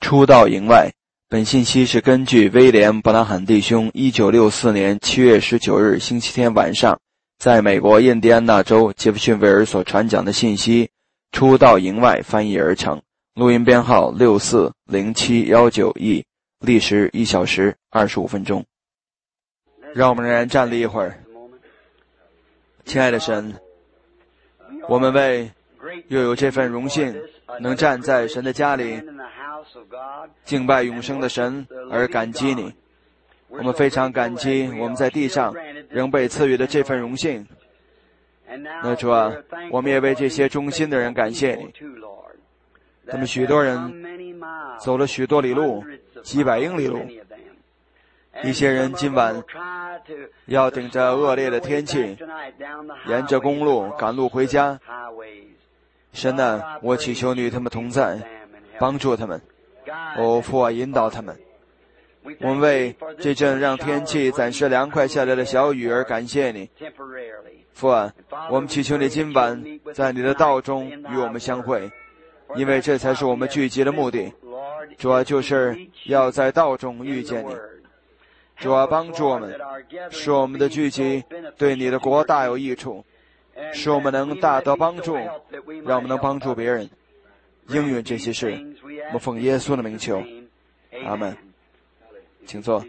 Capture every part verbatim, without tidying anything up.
出到营外。本信息是根据威廉·布兰罕弟兄一九六四年七月十九日星期天晚上在美国印第安纳州杰弗逊维尔所传讲的信息出到营外翻译而成，录音编号六四零七一九 E， 历时一小时二十五分钟。让我们仍然站立一会儿。亲爱的神，我们为又有这份荣幸能站在神的家里敬拜永生的神而感激你。我们非常感激我们在地上仍被赐予的这份荣幸。那主啊，我们也为这些忠心的人感谢你。他们许多人走了许多里路，几百英里路。一些人今晚要顶着恶劣的天气，沿着公路赶路回家。神啊，我祈求你与他们同在，帮助他们。哦，父啊，引导他们。我们为这阵让天气暂时凉快下来的小雨而感谢你。父啊，我们祈求你今晚在你的道中与我们相会，因为这才是我们聚集的目的。主啊，就是要在道中遇见你。主啊，帮助我们，使我们的聚集对你的国大有益处，使我们能大得帮助，让我们能帮助别人。应允这些事，我们奉耶稣的名求，阿们。请坐。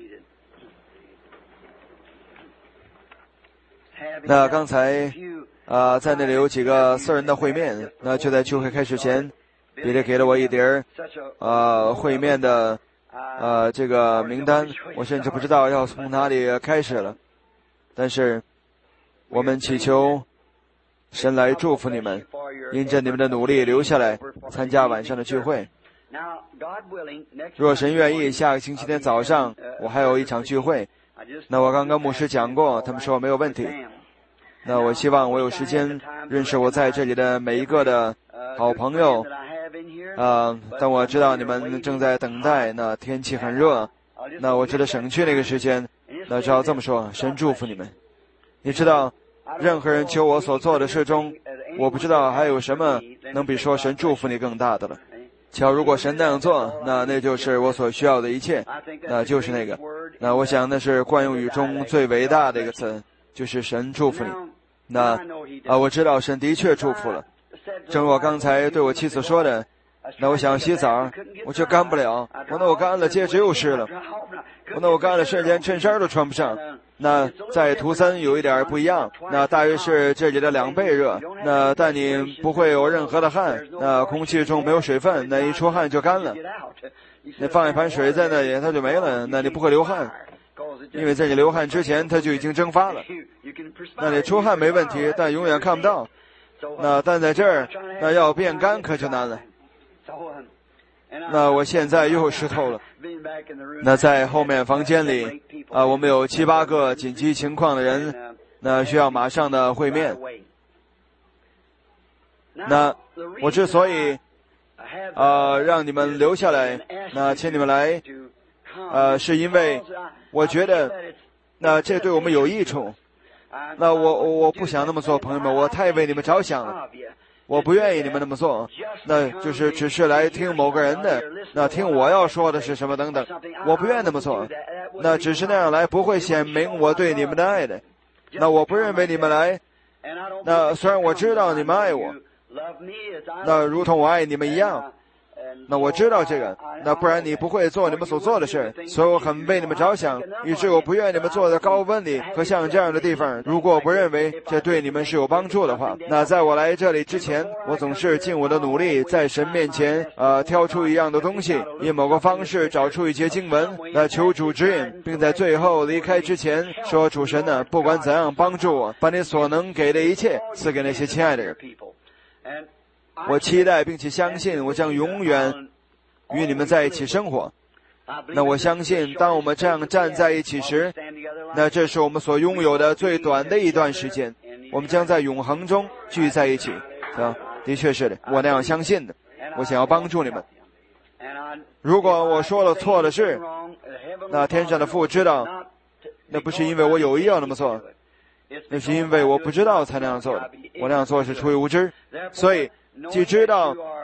那刚才啊、呃，在那里有几个私人的会面，那就在聚会开始前，彼得给了我一叠呃会面的呃这个名单，我甚至不知道要从哪里开始了。但是我们祈求神来祝福你们，因着你们的努力留下来参加晚上的聚会。若神愿意，下个星期天早上我还有一场聚会。那我刚刚牧师讲过，他们说没有问题。那我希望我有时间认识我在这里的每一个的好朋友。呃，但我知道你们正在等待，那天气很热，那我觉得省去那个时间。那只要这么说，神祝福你们。你知道，任何人求我所做的事中，我不知道还有什么能比说神祝福你更大的了。瞧，如果神那样做，那那就是我所需要的一切，那就是那个。那我想那是惯用语中最伟大的一个词，就是神祝福你。那啊，我知道神的确祝福了。正如我刚才对我妻子说的，那我想洗澡，我却干不了。我那我干了，戒指又湿了。我那我干了，瞬间衬衫都穿不上。那在图森有一点不一样，那大约是这里的两倍热。那但你不会有任何的汗，那空气中没有水分，那一出汗就干了。你放一盘水在那里，它就没了，那你不会流汗，因为在你流汗之前它就已经蒸发了。那你出汗没问题，但永远看不到。那但在这儿，那要变干可就难了。那我现在又湿透了。那在后面房间里啊，我们有七八个紧急情况的人，那需要马上的会面。那我之所以呃让你们留下来，那请你们来呃是因为我觉得那这对我们有益处。那我我我不想那么做，朋友们，我太为你们着想了。我不愿意你们那么做，那就是只是来听某个人的，那听我要说的是什么等等，我不愿那么做。那只是那样来不会显明我对你们的爱的。那我不认为你们来，那虽然我知道你们爱我，那如同我爱你们一样，那我知道这个，那不然你不会做你们所做的事。所以我很为你们着想，以致我不愿你们坐在高温里和像这样的地方。如果我不认为这对你们是有帮助的话，那在我来这里之前，我总是尽我的努力在神面前呃挑出一样的东西，以某个方式找出一节经文，那求主指引，并在最后离开之前说，主神呢，不管怎样帮助我，把你所能给的一切赐给那些亲爱的人。我期待并且相信我将永远与你们在一起生活。那我相信当我们这样站在一起时，那这是我们所拥有的最短的一段时间，我们将在永恒中聚在一起。啊，的确是的，我那样相信的。我想要帮助你们。如果我说了错的事，那天上的父知道，那不是因为我有意要那么做，那是因为我不知道才那样做的。我那样做是出于无知。所以既知道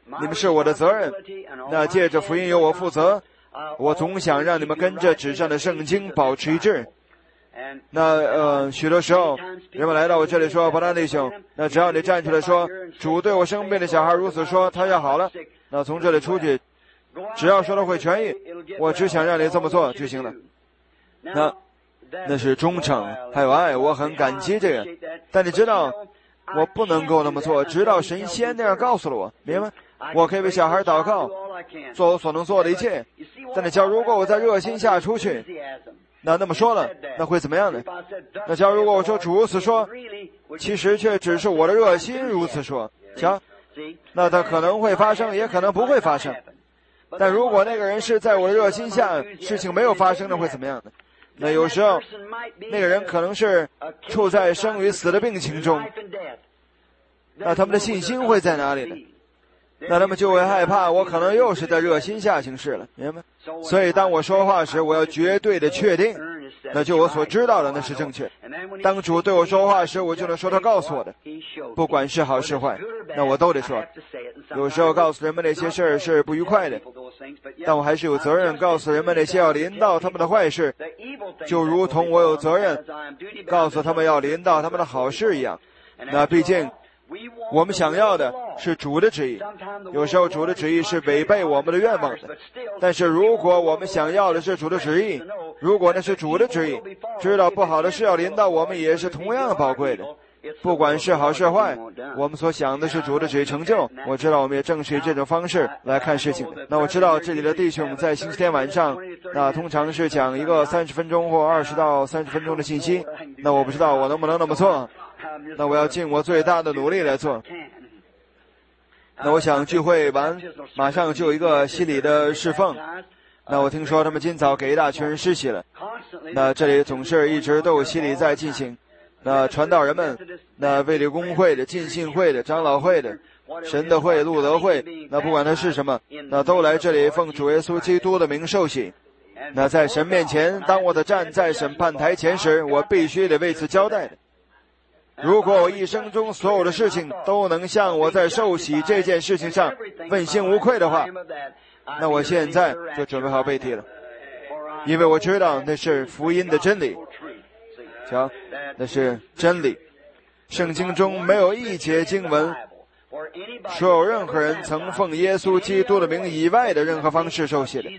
你们是我的责任。那借着福音由我负责，我总想让你们跟着纸上的圣经保持一致。那呃，许多时候人们来到我这里说，伯纳弟兄，那只要你站出来说，主对我生病的小孩如此说，他要好了，那从这里出去，只要说他会痊愈，我只想让你这么做就行了。那那是忠诚还有爱，我很感激这个。但你知道，我不能够那么做，直到神先那样告诉了我，明白？我可以为小孩祷告，做我所能做的一切。但你假如如果我在热心下出去，那那么说了，那会怎么样呢？那假如如果我说主如此说，其实却只是我的热心如此说，瞧，那它可能会发生，也可能不会发生。但如果那个人是在我的热心下，事情没有发生，那会怎么样呢？那有时候那个人可能是处在生与死的病情中，那他们的信心会在哪里呢？那他们就会害怕，我可能又是在热心下行事了，明白？所以当我说话时，我要绝对的确定，那就我所知道的那是正确。当主对我说话时，我就能说他告诉我的，不管是好是坏，那我都得说。有时候告诉人们那些事儿是不愉快的，但我还是有责任告诉人们那些要临到他们的坏事，就如同我有责任告诉他们要临到他们的好事一样。那毕竟我们想要的是主的旨意，有时候主的旨意是违背我们的愿望的，但是如果我们想要的是主的旨意，如果那是主的旨意，知道不好的事要临到我们也是同样宝贵的。不管是好是坏，我们所想的是主的旨意成就。我知道我们也正是以这种方式来看事情。那我知道这里的弟兄在星期天晚上，那通常是讲一个三十分钟或二十到三十分钟的信息。那我不知道我能不能那么做，那我要尽我最大的努力来做。那我想聚会完马上就有一个洗礼的侍奉，那我听说他们今早给一大群人施洗了，那这里总是一直都有洗礼在进行。那传道人们，那卫理公会的、浸信会的、长老会的、神的会、路德会，那不管它是什么，那都来这里奉主耶稣基督的名受洗。那在神面前，当我的站在审判台前时，我必须得为此交代的。如果我一生中所有的事情都能像我在受洗这件事情上问心无愧的话，那我现在就准备好被提了，因为我知道那是福音的真理。瞧，那是真理。圣经中没有一节经文说有任何人曾奉耶稣基督的名以外的任何方式受洗的。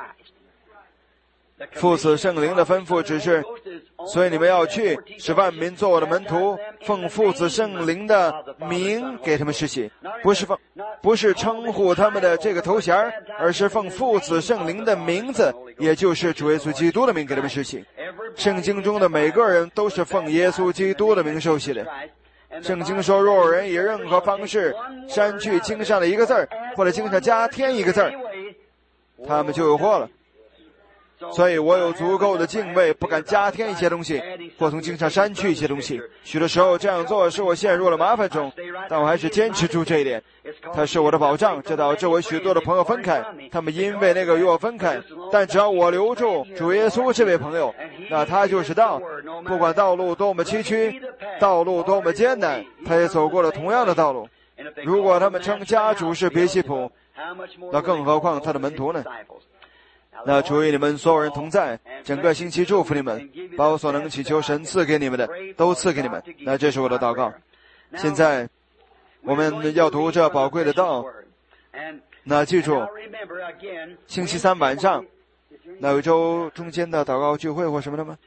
父子圣灵的吩咐只是，所以你们要去，使万民做我的门徒，奉父子圣灵的名给他们施洗，不是奉，不是称呼他们的这个头衔，而是奉父子圣灵的名字，也就是主耶稣基督的名给他们施洗。圣经中的每个人都是奉耶稣基督的名受洗的。圣经说，若有人以任何方式删去经上的一个字儿，或者经上加添一个字儿，他们就有祸了。所以我有足够的敬畏，不敢加添一些东西，或从经上删去一些东西。许多时候这样做使我陷入了麻烦中，但我还是坚持住这一点。它是我的保障，这导致我许多的朋友分开，他们因为那个与我分开。但只要我留住主耶稣这位朋友，那他就是道。不管道路多么崎岖，道路多么艰难，他也走过了同样的道路。如果他们称家主是别西卜，那更何况他的门徒呢？那主与你们所有人同在，整个星期祝福你们，把我所能祈求神赐给你们的都赐给你们。那这是我的祷告。现在我们要读这宝贵的道。那记住，星期三晚上那有一周中间的祷告聚会或什么的吗？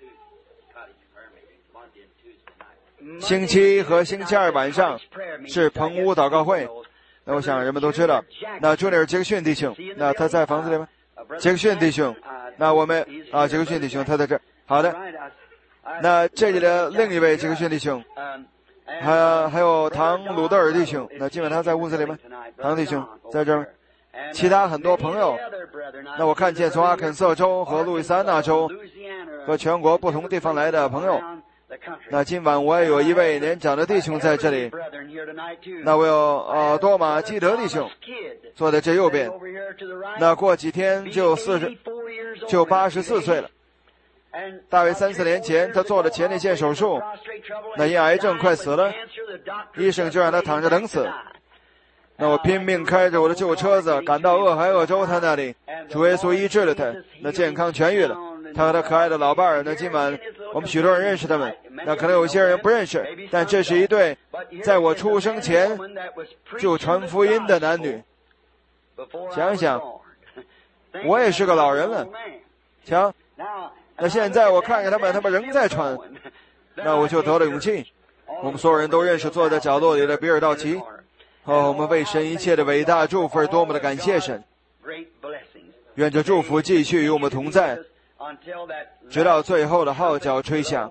星期一和星期二晚上是棚屋祷告会。那我想人们都知道，那朱尼尔杰克逊弟兄，那他在房子里吗？杰克逊弟兄，那我们啊，杰克逊弟兄他在这儿。好的，那这里的另一位杰克逊弟兄，还还有唐鲁德尔弟兄，那今晚他在屋子里吗？唐弟兄在这儿。其他很多朋友，那我看见从阿肯色州和路易斯安那州和全国不同地方来的朋友。那今晚我也有一位年长的弟兄在这里，那我有呃多马基德弟兄坐在这右边，那过几天就四十就八十四岁了。大约三四年前他做了前列腺手术，那因癌症快死了，医生就让他躺着等死。 那我拼命开着我的旧车子赶到俄亥俄州他那里，主耶稣医治了他，那健康痊愈了。他和他可爱的老伴儿，那今晚我们许多人认识他们，那可能有些人不认识，但这是一对在我出生前就传福音的男女。想想，我也是个老人了，瞧，那现在我看见他们，他们仍在传，那我就得了勇气。我们所有人都认识坐在角落里的比尔道奇。哦，我们为神一切的伟大祝福而多么的感谢神！愿这祝福继续与我们同在，直到最后的号角吹响。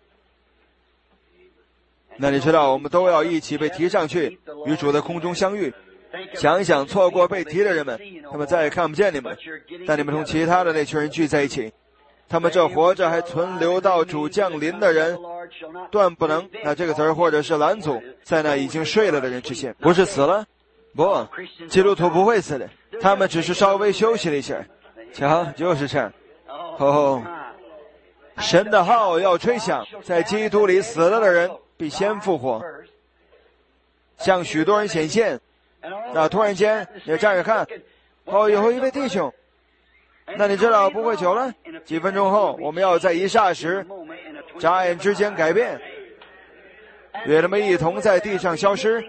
那你知道，我们都要一起被提上去，与主在空中相遇。想一想，错过被提的人们，他们再也看不见你们，但你们同其他的那群人聚在一起。他们这活着还存留到主降临的人，断不能那这个词儿或者是拦阻在那已经睡了的人之前。不是死了，不，基督徒不会死的，他们只是稍微休息了一下。瞧，就是这样。哦，神的号要吹响，在基督里死了的人必先复活，向许多人显现。那突然间你站着看，哦，有一位弟兄，那你知道不会久了，几分钟后我们要在一霎时眨眼之间改变，与他们一同在地上消失，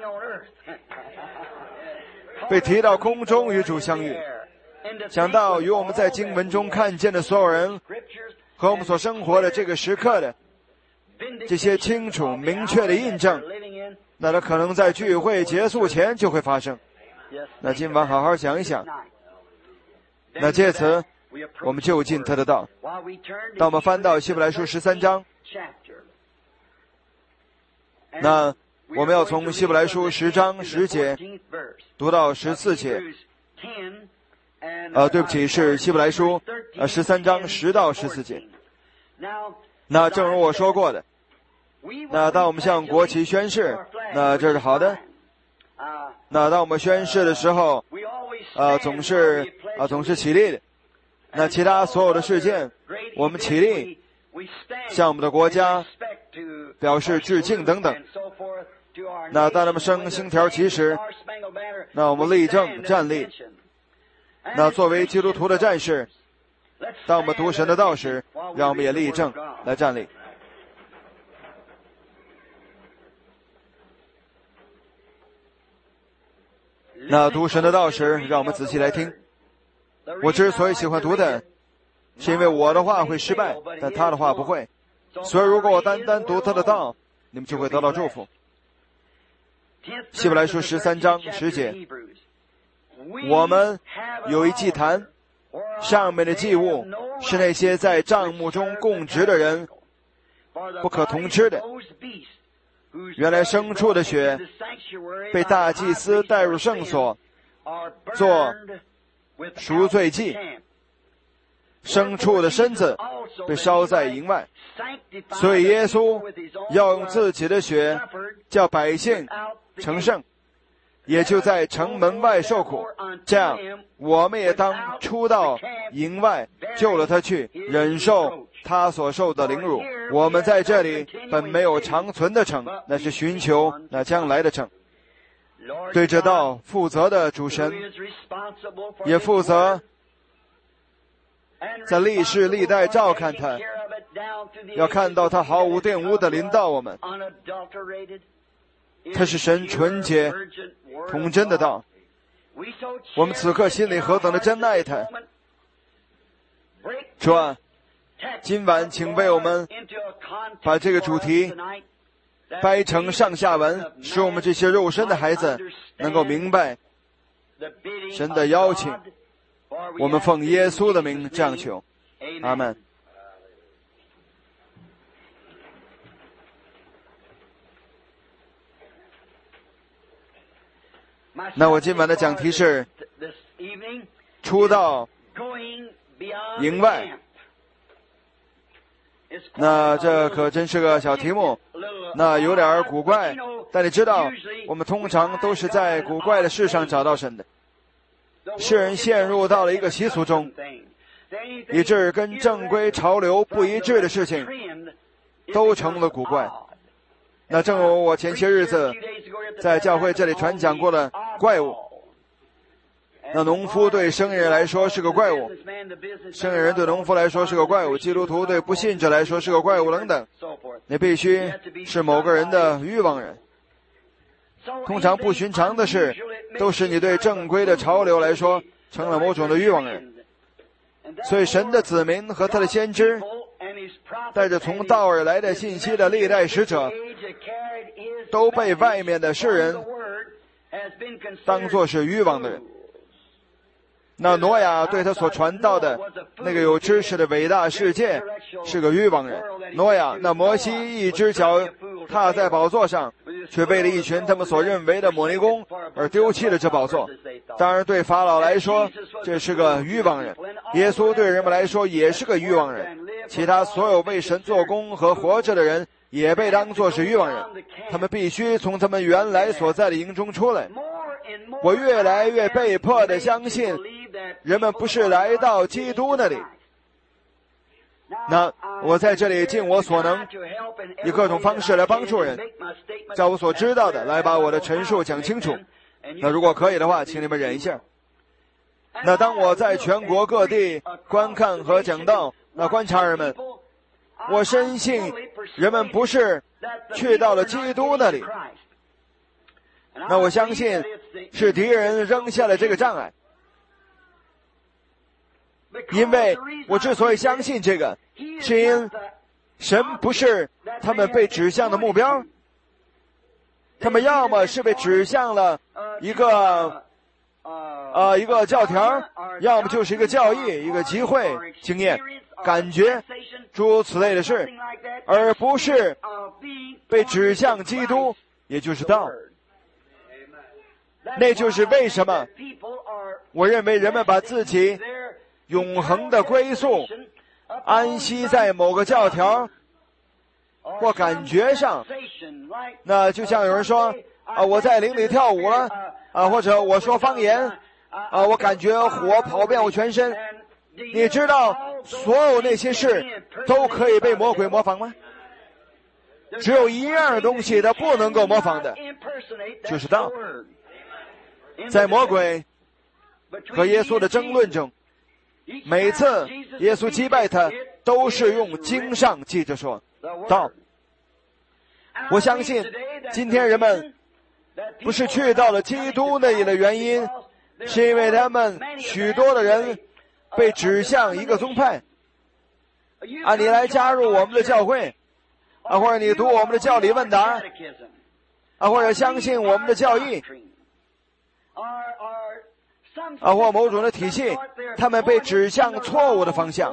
被提到空中与主相遇。想到与我们在经文中看见的所有人和我们所生活的这个时刻的这些清楚明确的印证，那它可能在聚会结束前就会发生。那今晚好好想一想，那借此我们就近他的道。当我们翻到希伯来书十三章，那我们要从希伯来书十章十节读到十四节。呃，对不起，是希伯来书呃十三章十到十四节。那正如我说过的，那当我们向国旗宣誓，那这是好的。那当我们宣誓的时候，呃，总是啊、呃、总是起立的。那其他所有的事件，我们起立，向我们的国家表示致敬等等。那当他们升星条旗时，那我们立正站立。那作为基督徒的战士，当我们读神的道时，让我们也立正来站立。那读神的道时，让我们仔细来听。我之所以喜欢读的，是因为我的话会失败，但他的话不会。所以如果我单单读他的道，你们就会得到祝福。希伯来书十三章十节，我们有一祭坛，上面的祭物是那些在帐幕中供职的人不可同吃的。原来牲畜的血被大祭司带入圣所做赎罪祭，牲畜的身子被烧在营外，所以耶稣要用自己的血叫百姓成圣，也就在城门外受苦。这样我们也当出到营外，救了他去，忍受他所受的凌辱。我们在这里本没有长存的城，那是寻求那将来的城。对这道负责的主神，也负责在历世历代照看他，要看到他毫无玷污的临到我们。他是神纯洁童真的道，我们此刻心里何等的珍爱他。主啊，今晚请为我们把这个主题掰成上下文，使我们这些肉身的孩子能够明白神的邀请。我们奉耶稣的名这样求，阿们。那我今晚的讲题是出到营外。那这可真是个小题目，那有点古怪，但你知道我们通常都是在古怪的事上找到神的。世人陷入到了一个习俗中，以致跟正规潮流不一致的事情都成了古怪。那正如我前些日子在教会这里传讲过的怪物。那农夫对生意人来说是个怪物，生意人对农夫来说是个怪物，基督徒对不信者来说是个怪物等等。你必须是某个人的欲望人。通常不寻常的事，都使你对正规的潮流来说成了某种的欲望人。所以神的子民和他的先知，带着从道而来的信息的历代使者，都被外面的世人当作是欲望的人。那挪亚对他所传道的那个有知识的伟大世界是个欲望人。挪亚，那摩西一只脚踏在宝座上，却为了一群他们所认为的摩尼公而丢弃了这宝座。当然对法老来说这是个欲望人，耶稣对人们来说也是个欲望人，其他所有为神做工和活着的人也被当作是欲望人，他们必须从他们原来所在的营中出来。我越来越被迫地相信人们不是来到基督那里。那我在这里尽我所能，以各种方式来帮助人，照我所知道的来把我的陈述讲清楚。那如果可以的话，请你们忍一下。那当我在全国各地观看和讲道，那观察人们，我深信人们不是去到了基督那里。那我相信是敌人扔下了这个障碍。因为我之所以相信这个，是因神不是他们被指向的目标，他们要么是被指向了一个呃一个教条，要么就是一个教义、一个集会、经验、感觉诸如此类的事，而不是被指向基督，也就是道。那就是为什么我认为人们把自己永恒的归宿安息在某个教条或感觉上。那就像有人说啊，我在灵里跳舞了啊，或者我说方言啊，我感觉火跑遍我全身。你知道所有那些事都可以被魔鬼模仿吗？只有一样东西它不能够模仿的，就是道。在魔鬼和耶稣的争论中，每次耶稣击败他都是用经上记着说道。我相信今天人们不是去到了基督那里的原因，是因为他们许多的人被指向一个宗派啊，你来加入我们的教会啊，或者你读我们的教理问答啊，或者相信我们的教义啊，或某种的体系，他们被指向错误的方向。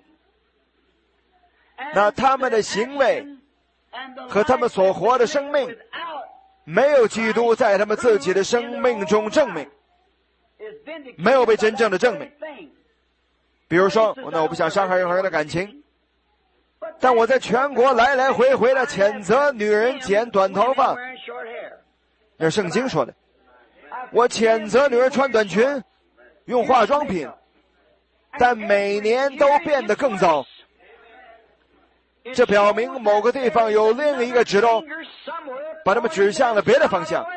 那他们的行为和他们所活的生命，没有基督在他们自己的生命中证明，没有被真正的证明。比如说，那我不想伤害任何人的感情，但我在全国来来回回的谴责女人剪短头发，那是圣经说的。我谴责女人穿短裙用化妆品，但每年都变得更糟。这表明某个地方有另一个指头把他们指向了别的方向，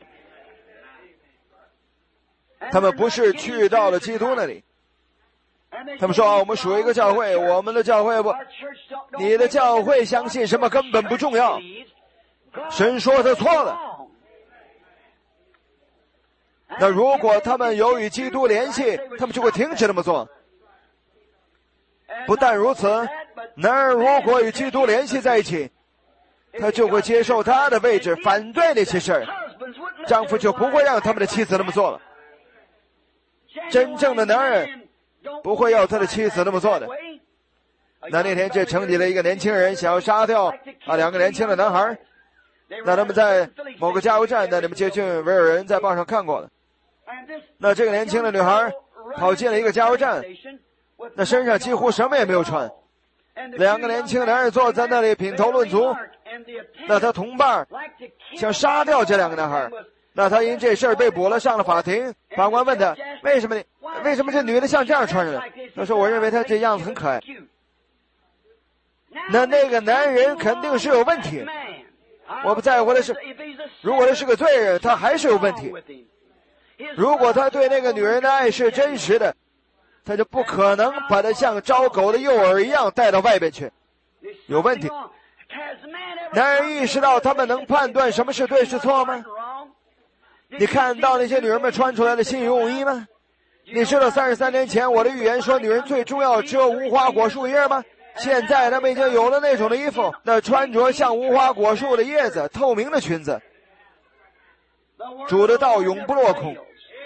他们不是去到了基督那里。他们说啊，我们属于一个教会，我们的教会不，你的教会相信什么根本不重要，神说他错了。那如果他们有与基督联系，他们就会停止这么做。不但如此，男人如果与基督联系在一起，他就会接受他的位置，反对那些事儿，丈夫就不会让他们的妻子那么做了。真正的男人不会要他的妻子那么做的。那那天这城里的一个年轻人想要杀掉啊两个年轻的男孩，那他们在某个加油站，那你们接近维尔人在报上看过了。那这个年轻的女孩跑进了一个加油站，那身上几乎什么也没有穿，两个年轻的男人坐在那里品头论足。那他同伴想杀掉这两个男孩，那他因这事儿被捕了，上了法庭。法官问他为什么你为什么这女的像这样穿着的？他说我认为她这样子很可爱。那那个男人肯定是有问题，我不在乎的是，如果他是个罪人，他还是有问题。 如果他对那个女人的爱是真实的，他就不可能把她像招狗的诱饵一样带到外边去。有问题。男人意识到他们能判断什么是对是错吗？你看到那些女人们穿出来的新羽绒衣吗？你知道三十三年前我的预言说女人最重要只有无花果树叶吗？现在他们已经有了那种的衣服，那穿着像无花果树的叶子，透明的裙子。主的道永不落空。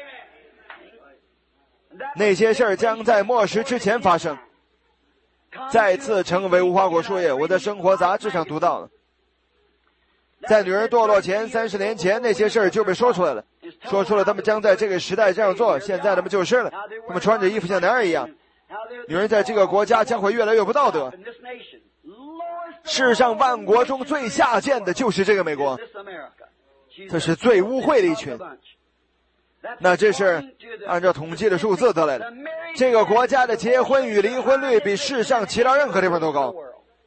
那些事儿将在末时之前发生，再次成为无花果树叶。我在生活杂志上读到了，在女人堕落前三十年前，那些事儿就被说出来了，说出了他们将在这个时代这样做。现在他们就是了，他们穿着衣服像男人一样。女人在这个国家将会越来越不道德。世上万国中最下贱的就是这个美国，这是最污秽的一群。那这是按照统计的数字得来的。这个国家的结婚与离婚率比世上其他任何地方都高。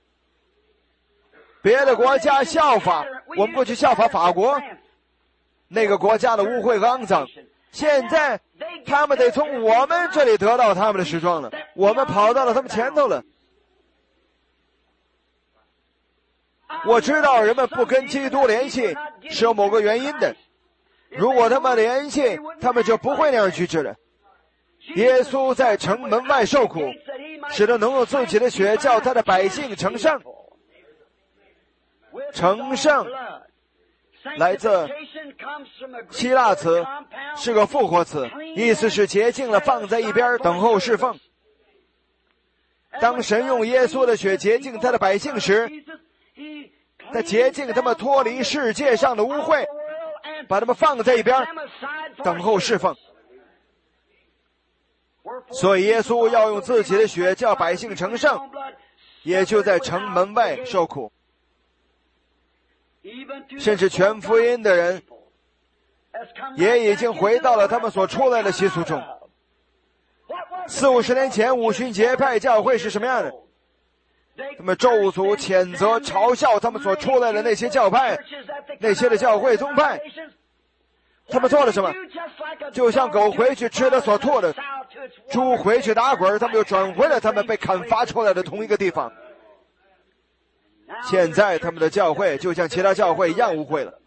别的国家效法，我们过去效法法国，那个国家的污秽和肮脏，现在他们得从我们这里得到他们的时装了，我们跑到了他们前头了。我知道人们不跟基督联系是有某个原因的，如果他们联系，他们就不会那样举止的。耶稣在城门外受苦，使得能用自己的血叫他的百姓成圣。成圣来自希腊词，是个复活词，意思是洁净了，放在一边等候侍奉。当神用耶稣的血洁净他的百姓时，他洁净他们脱离世界上的污秽，把他们放在一边等候侍奉。所以耶稣要用自己的血叫百姓成圣，也就在城门外受苦。甚至全福音的人也已经回到了他们所出来的习俗中。四五十年前五旬节派教会是什么样的？他们咒诅、谴责、嘲笑他们所出来的那些教派，那些的教会宗派。他们做了什么？就像狗回去吃的所吐的，猪回去打滚，他们又转回了他们被砍伐出来的同一个地方。现在他们的教会就像其他教会一样污秽了。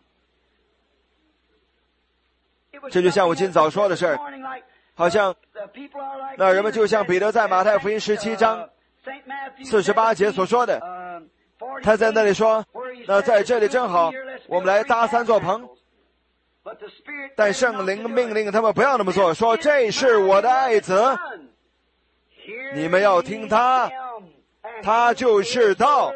这就像我今早说的事儿，好像那人们就像彼得在马太福音十七章四十八节所说的，他在那里说，那在这里正好，我们来搭三座棚，但圣灵命令他们不要那么做，说这是我的爱子，你们要听他，他就是道。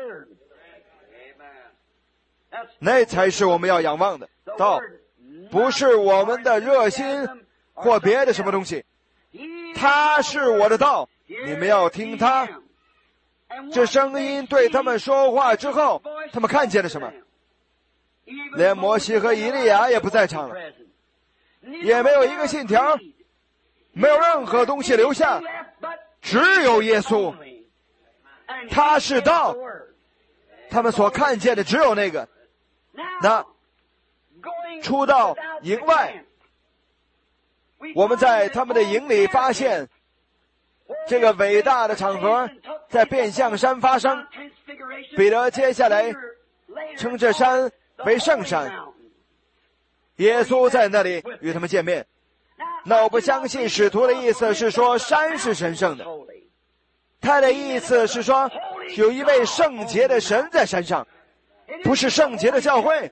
那才是我们要仰望的道，不是我们的热心或别的什么东西，他是我的道，你们要听他。这声音对他们说话之后，他们看见了什么？连摩西和以利亚也不在场了，也没有一个信条，没有任何东西留下，只有耶稣，他是道，他们所看见的只有那个。那出到营外，我们在他们的营里发现这个伟大的场合在变相山发生。彼得接下来称这山为圣山，耶稣在那里与他们见面。那我不相信使徒的意思是说山是神圣的，他的意思是说有一位圣洁的神在山上，不是圣洁的教会，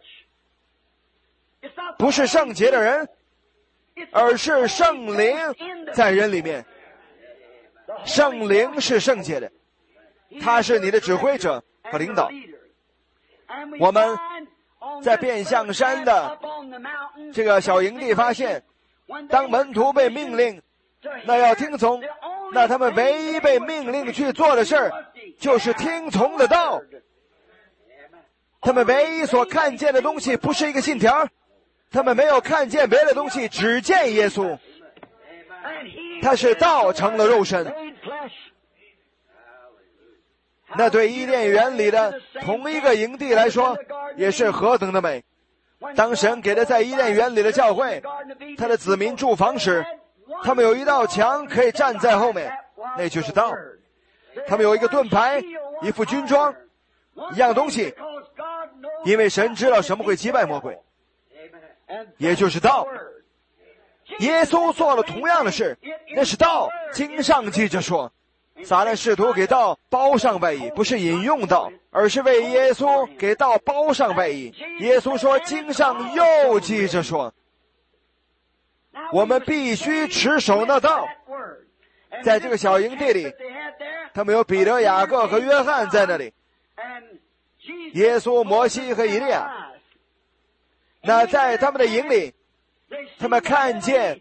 不是圣洁的人，而是圣灵在人里面。圣灵是圣洁的，他是你的指挥者和领导。我们在变相山的这个小营地发现，当门徒被命令那要听从，那他们唯一被命令去做的事儿就是听从的道。他们唯一所看见的东西不是一个信条，他们没有看见别的东西，只见耶稣，他是道成了肉身。那对伊甸园里的同一个营地来说也是何等的美。 当神给他在伊甸园里的教会，他的子民住房时，他们有一道墙可以站在后面，那就是道。他们有一个盾牌，一副军装，一样东西，因为神知道什么会击败魔鬼，也就是道。耶稣做了同样的事，那是道。经上记着说，撒旦试图给道包上外衣，不是引用道，而是为耶稣给道包上外衣。耶稣说，经上又记着说，我们必须持守那道。在这个小营地里，他们有彼得、雅各和约翰在那里，耶稣、摩西和以利亚。那在他们的营里，他们看见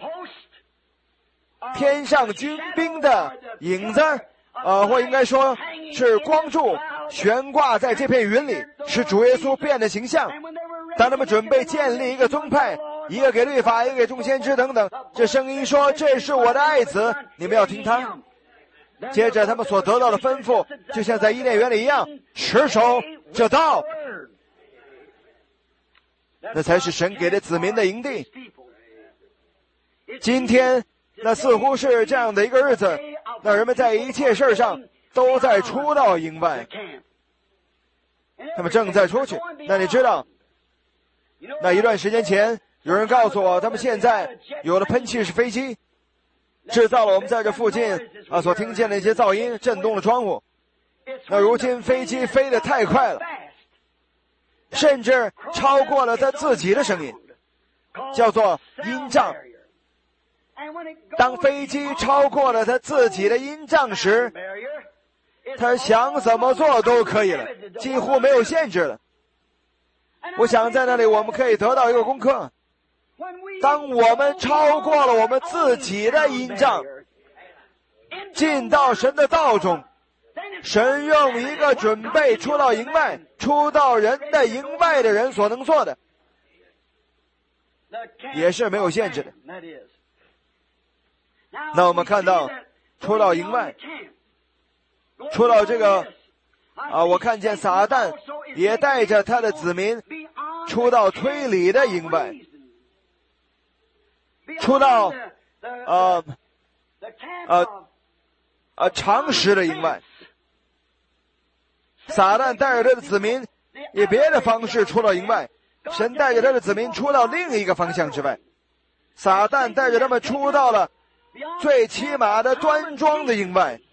天上军兵的影子，呃，或应该说是光柱悬挂在这片云里，是主耶稣变的形象。当他们准备建立一个宗派，一个给律法，一个给众先知等等，这声音说，这是我的爱子，你们要听他。接着他们所得到的吩咐，就像在伊甸园里一样，持守这道，那才是神给的子民的营地。今天那似乎是这样的一个日子，那人们在一切事上都在出到营外，他们正在出去。那你知道，那一段时间前有人告诉我，他们现在有了喷气式飞机，制造了我们在这附近啊所听见的一些噪音，震动了窗户。那如今飞机飞得太快了，甚至超过了他自己的声音，叫做音障。当飞机超过了他自己的音障时，他想怎么做都可以了，几乎没有限制了。我想在那里我们可以得到一个功课，当我们超过了我们自己的音障，进到神的道中，神用一个准备出到营外，出到人的营外的人所能做的，也是没有限制的。那我们看到出到营外，出到这个啊，我看见撒旦也带着他的子民出到推理的营外，出到呃呃呃常识的营外。撒旦带着他的子民以别的方式出到营外，神带着他的子民出到另一个方向之外。撒旦带着他们出到了最起码的端庄的营外。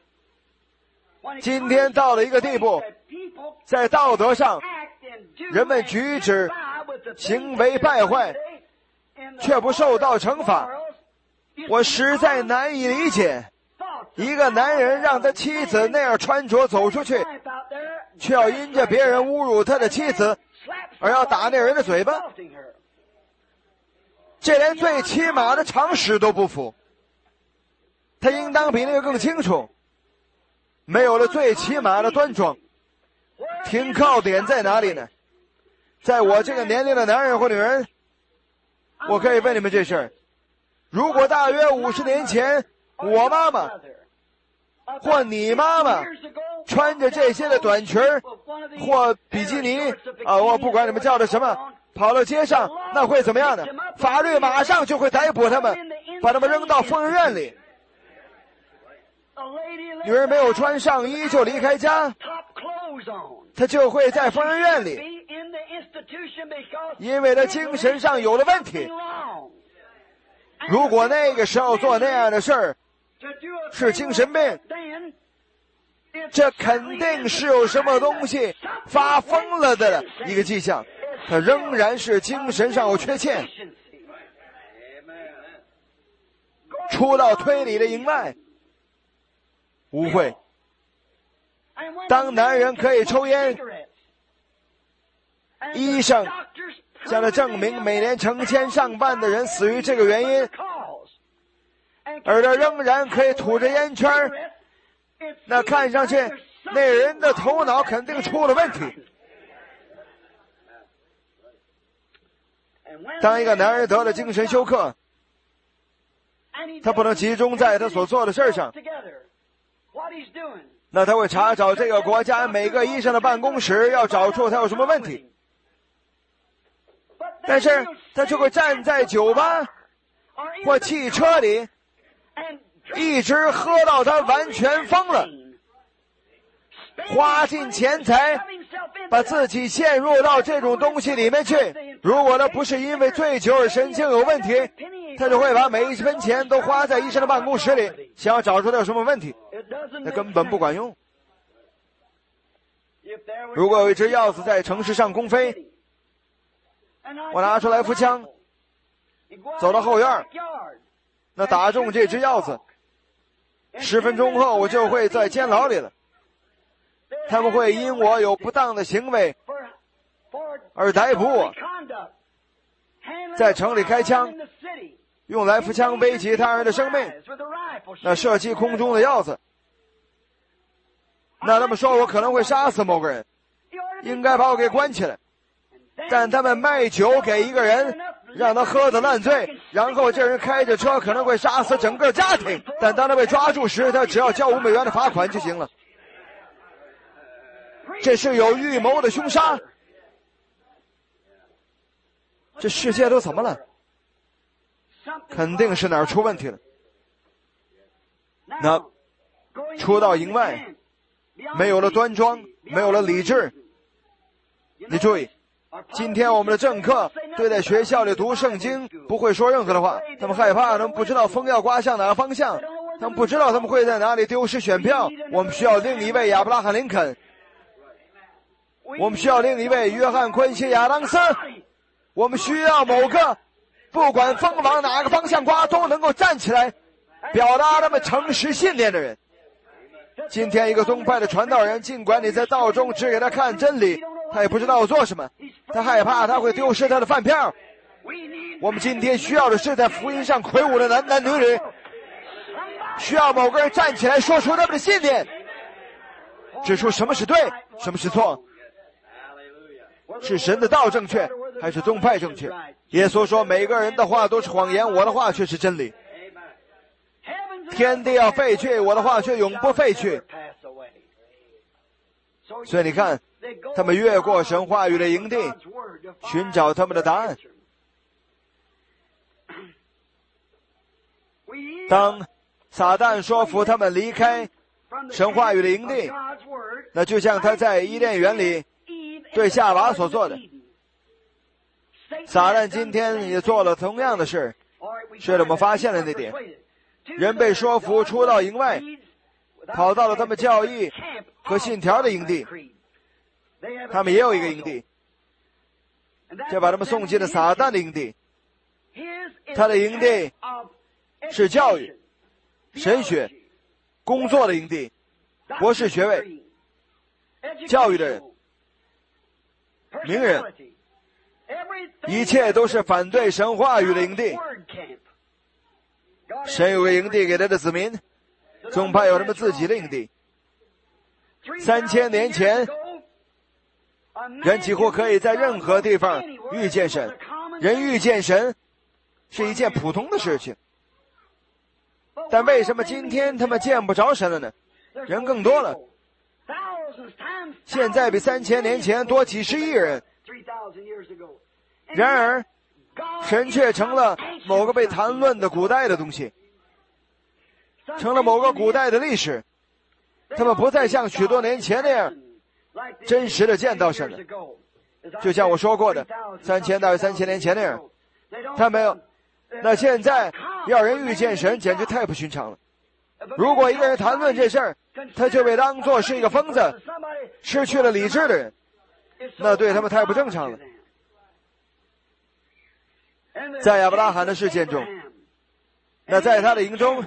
今天到了一个地步，在道德上人们举止行为败坏，却不受到惩罚。我实在难以理解，一个男人让他妻子那样穿着走出去，却要因着别人侮辱他的妻子而要打那人的嘴巴，这连最起码的常识都不符。他应当比那个更清楚，没有了最起码的端庄，停靠点在哪里呢？在我这个年龄的男人或女人，我可以问你们这事儿，如果大约五十年前我妈妈或你妈妈穿着这些的短裙或比基尼啊，我不管你们叫的什么，跑到街上，那会怎么样呢？法律马上就会逮捕他们，把他们扔到疯人院里。女人没有穿上衣就离开家，她就会在疯人院里，因为她精神上有了问题。如果那个时候做那样的事儿是精神病，这肯定是有什么东西发疯了的一个迹象，他仍然是精神上有缺陷。出到推理的营外，污秽。当男人可以抽烟，医生向他证明每年成千上万的人死于这个原因，而他仍然可以吐着烟圈，那看上去那人的头脑肯定出了问题。当一个男人得了精神休克，他不能集中在他所做的事上，那他会查找这个国家每个医生的办公室，要找出他有什么问题。 但是他就会站在酒吧或汽车里，一直喝到他完全疯了，花尽钱财，把自己陷入到这种东西里面去。如果他不是因为醉酒而神经有问题，他就会把每一分钱都花在医生的办公室里，想要找出他有什么问题，那根本不管用。如果有一只鹞子在城市上空飞，我拿出来福枪，走到后院，那打中这只鹞子，十分钟后我就会在监牢里了。他们会因我有不当的行为而逮捕我，在城里开枪，用来福枪危及他人的生命，那射击空中的鹞子，那他们说我可能会杀死某个人，应该把我给关起来。但他们卖酒给一个人，让他喝得烂醉，然后这人开着车可能会杀死整个家庭，但当他被抓住时，他只要交五美元的罚款就行了。这是有预谋的凶杀。这世界都怎么了？肯定是哪儿出问题了。那出到营外，没有了端庄，没有了理智。你注意，今天我们的政客对在学校里读圣经不会说任何的话，他们害怕，他们不知道风要刮向哪个方向，他们不知道他们会在哪里丢失选票。我们需要另一位亚伯拉罕林肯，我们需要另一位约翰昆西亚当斯，我们需要某个不管风往哪个方向刮都能够站起来表达他们诚实信念的人。今天一个宗派的传道人，尽管你在道中只给他看真理，他也不知道做什么，他害怕他会丢失他的饭票。我们今天需要的是在福音上魁梧的男男女女，需要某个人站起来说出他们的信念，指出什么是对，什么是错，是神的道正确还是宗派正确。耶稣说每个人的话都是谎言，我的话却是真理。天地要废去，我的话却永不废去。所以你看，他们越过神话语的营地，寻找他们的答案。当撒旦说服他们离开神话语的营地，那就像他在伊甸园里对夏娃所做的，撒旦今天也做了同样的事。是的，我们发现了那点，人被说服出到营外，跑到了他们教义和信条的营地。他们也有一个营地，就把他们送进了撒旦的营地。他的营地是教育、神学、工作的营地，博士学位、教育的人、名人，一切都是反对神话语的营地。神有个营地给他的子民，宗派有他们自己的营地。三千年前，人几乎可以在任何地方遇见神，人遇见神是一件普通的事情。但为什么今天他们见不着神了呢？人更多了，现在比三千年前多几十亿人。然而神却成了某个被谈论的古代的东西，成了某个古代的历史。他们不再像许多年前那样真实的见到神了，就像我说过的三千大约三千年前那样，他没有。那现在要人遇见神简直太不寻常了。如果一个人谈论这事儿，他就被当作是一个疯子，失去了理智的人，那对他们太不正常了。在亚伯拉罕的事件中，那在他的营中，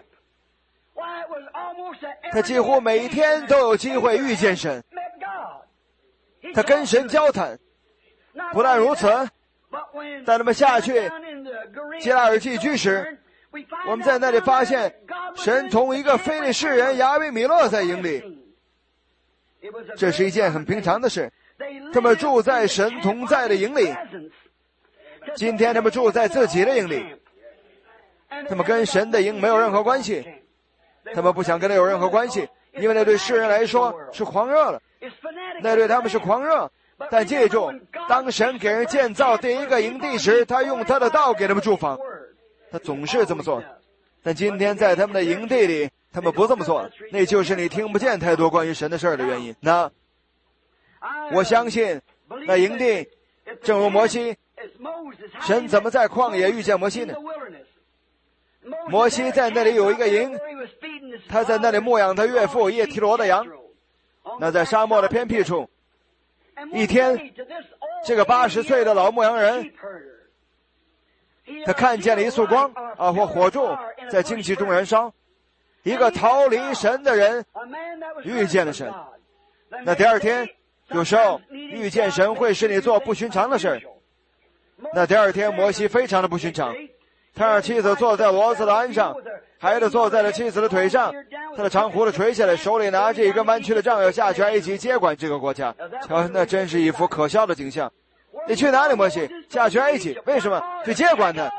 他几乎每天都有机会遇见神，他跟神交谈。不但如此，带他们下去基拉尔寄居时，我们在那里发现神同一个非利士人亚比米勒在营里。这是一件很平常的事，他们住在神同在的营里。今天他们住在自己的营里，他们跟神的营没有任何关系，他们不想跟他有任何关系，因为那对世人来说是狂热了，那对他们是狂热。 但记住，当神给人建造第一个营地时，他用他的道给他们住房，他总是这么做。但今天在他们的营地里，他们不这么做，那就是你听不见太多关于神的事儿的原因。那我相信那营地正如摩西，神怎么在旷野遇见摩西呢？摩西在那里有一个营，他在那里牧养他岳父叶提罗的羊。那在沙漠的偏僻处，一天这个八十岁的老牧羊人，他看见了一束光啊，或火柱在荆棘中燃烧。一个逃离神的人遇见了神。那第二天，有时候遇见神会使你做不寻常的事儿。那第二天摩西非常的不寻常，他让妻子坐在骡子的鞍上，孩子坐在了妻子的腿上，他的长胡子垂下来，手里拿着一根弯曲的杖，要下去埃及接管这个国家。瞧，那真是一幅可笑的景象。你去哪里，摩西？下去埃及。为什么？去接管他。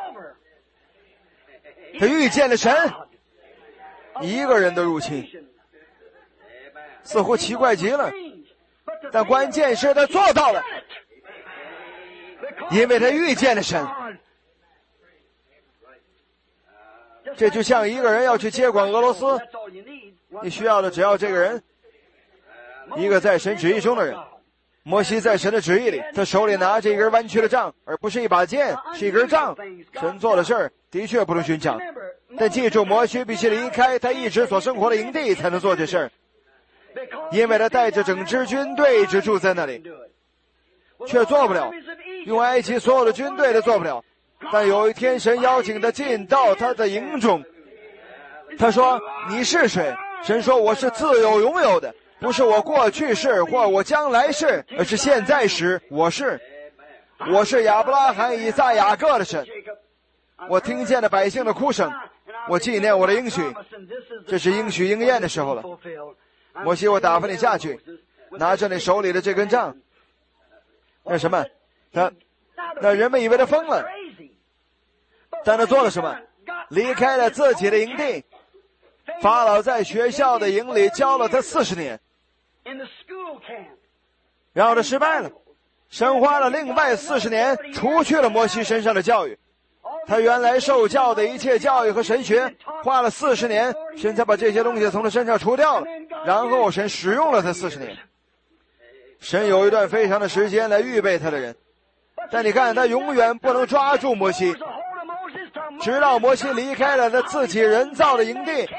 他遇见了神，一个人的入侵，似乎奇怪极了，但关键是他做到了，因为他遇见了神。这就像一个人要去接管俄罗斯，你需要的只要这个人，一个在神旨意中的人。摩西在神的旨意里，他手里拿着一根弯曲的杖，而不是一把剑，是一根杖。神做的事儿的确不能寻常，但记住，摩西必须离开他一直所生活的营地才能做这事儿，因为他带着整支军队一直住在那里，却做不了。用埃及所有的军队都做不了。但有一天，神邀请他进到他的营中。他说：“你是谁？”神说：“我是自有永有的，不是我过去是或我将来是，而是现在时我是。我是亚伯拉罕、以撒、雅各的神。我听见了百姓的哭声，我纪念我的应许，这是应许应验的时候了。摩西，我打发你下去，拿着你手里的这根杖。那什么？他那人们以为他疯了。”但他做了什么？离开了自己的营地。法老在学校的营里教了他四十年，然后他失败了。神花了另外四十年除去了摩西身上的教育，他原来受教的一切教育和神学，花了四十年，神才把这些东西从他身上除掉了。然后神使用了他四十年。神有一段非常的时间来预备他的人，但你看他永远不能抓住摩西，直到摩西离开了他自己人造的营地，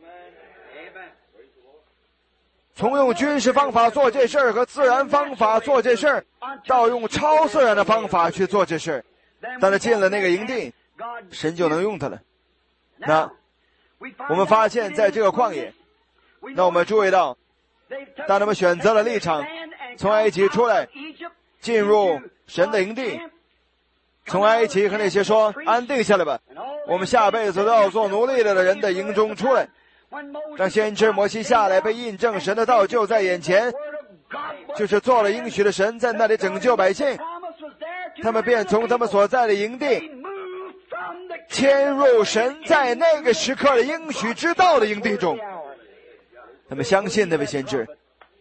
从用军事方法做这事儿和自然方法做这事儿，到用超自然的方法去做这事儿。当他进了那个营地，神就能用他了。那我们发现在这个旷野，那我们注意到，当他们选择了立场，从埃及出来，进入神的营地，从埃及和那些说安定下来吧，我们下辈子都要做奴隶了的人的营中出来。当先知摩西下来，被印证神的道就在眼前，就是做了应许的神在那里拯救百姓，他们便从他们所在的营地迁入神在那个时刻的应许之道的营地中。他们相信那位先知，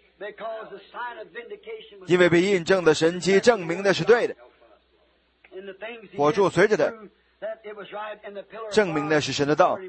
因为被印证的神迹证明的是对的，火柱随着他，证明的是神的道。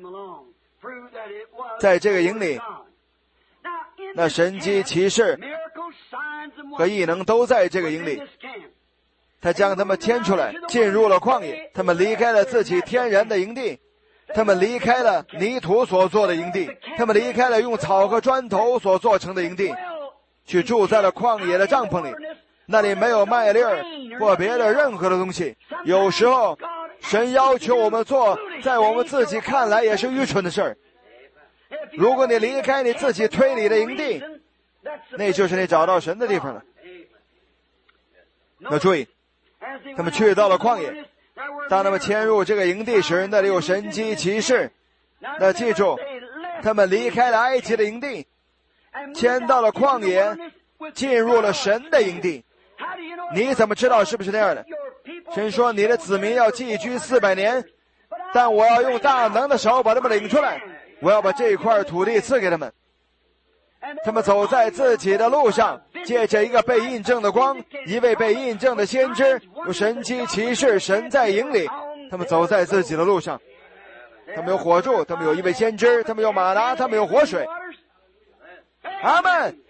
在这个营里，那神迹奇事和异能都在这个营里。他将他们牵出来，进入了旷野，他们离开了自己天然的营地，他们离开了泥土所做的营地，他们离开了用草和砖头所做成的营地，去住在了旷野的帐篷里。那里没有麦粒儿或别的任何的东西。有时候神要求我们做在我们自己看来也是愚蠢的事儿。如果你离开你自己推理的营地，那就是你找到神的地方了。要注意，他们去到了旷野，当他们迁入这个营地时，那里有神迹奇事。那记住，他们离开了埃及的营地，迁到了旷野，进入了神的营地。你怎么知道是不是那样的？神说你的子民要寄居四百年，但我要用大能的手把他们领出来，我要把这块土地赐给他们。 他们走在自己的路上，借着一个被印证的光，一位被印证的先知，有神迹奇事，神在营里。他们走在自己的路上，他们有火柱，他们有一位先知，他们有马拿，他们有活水。阿们！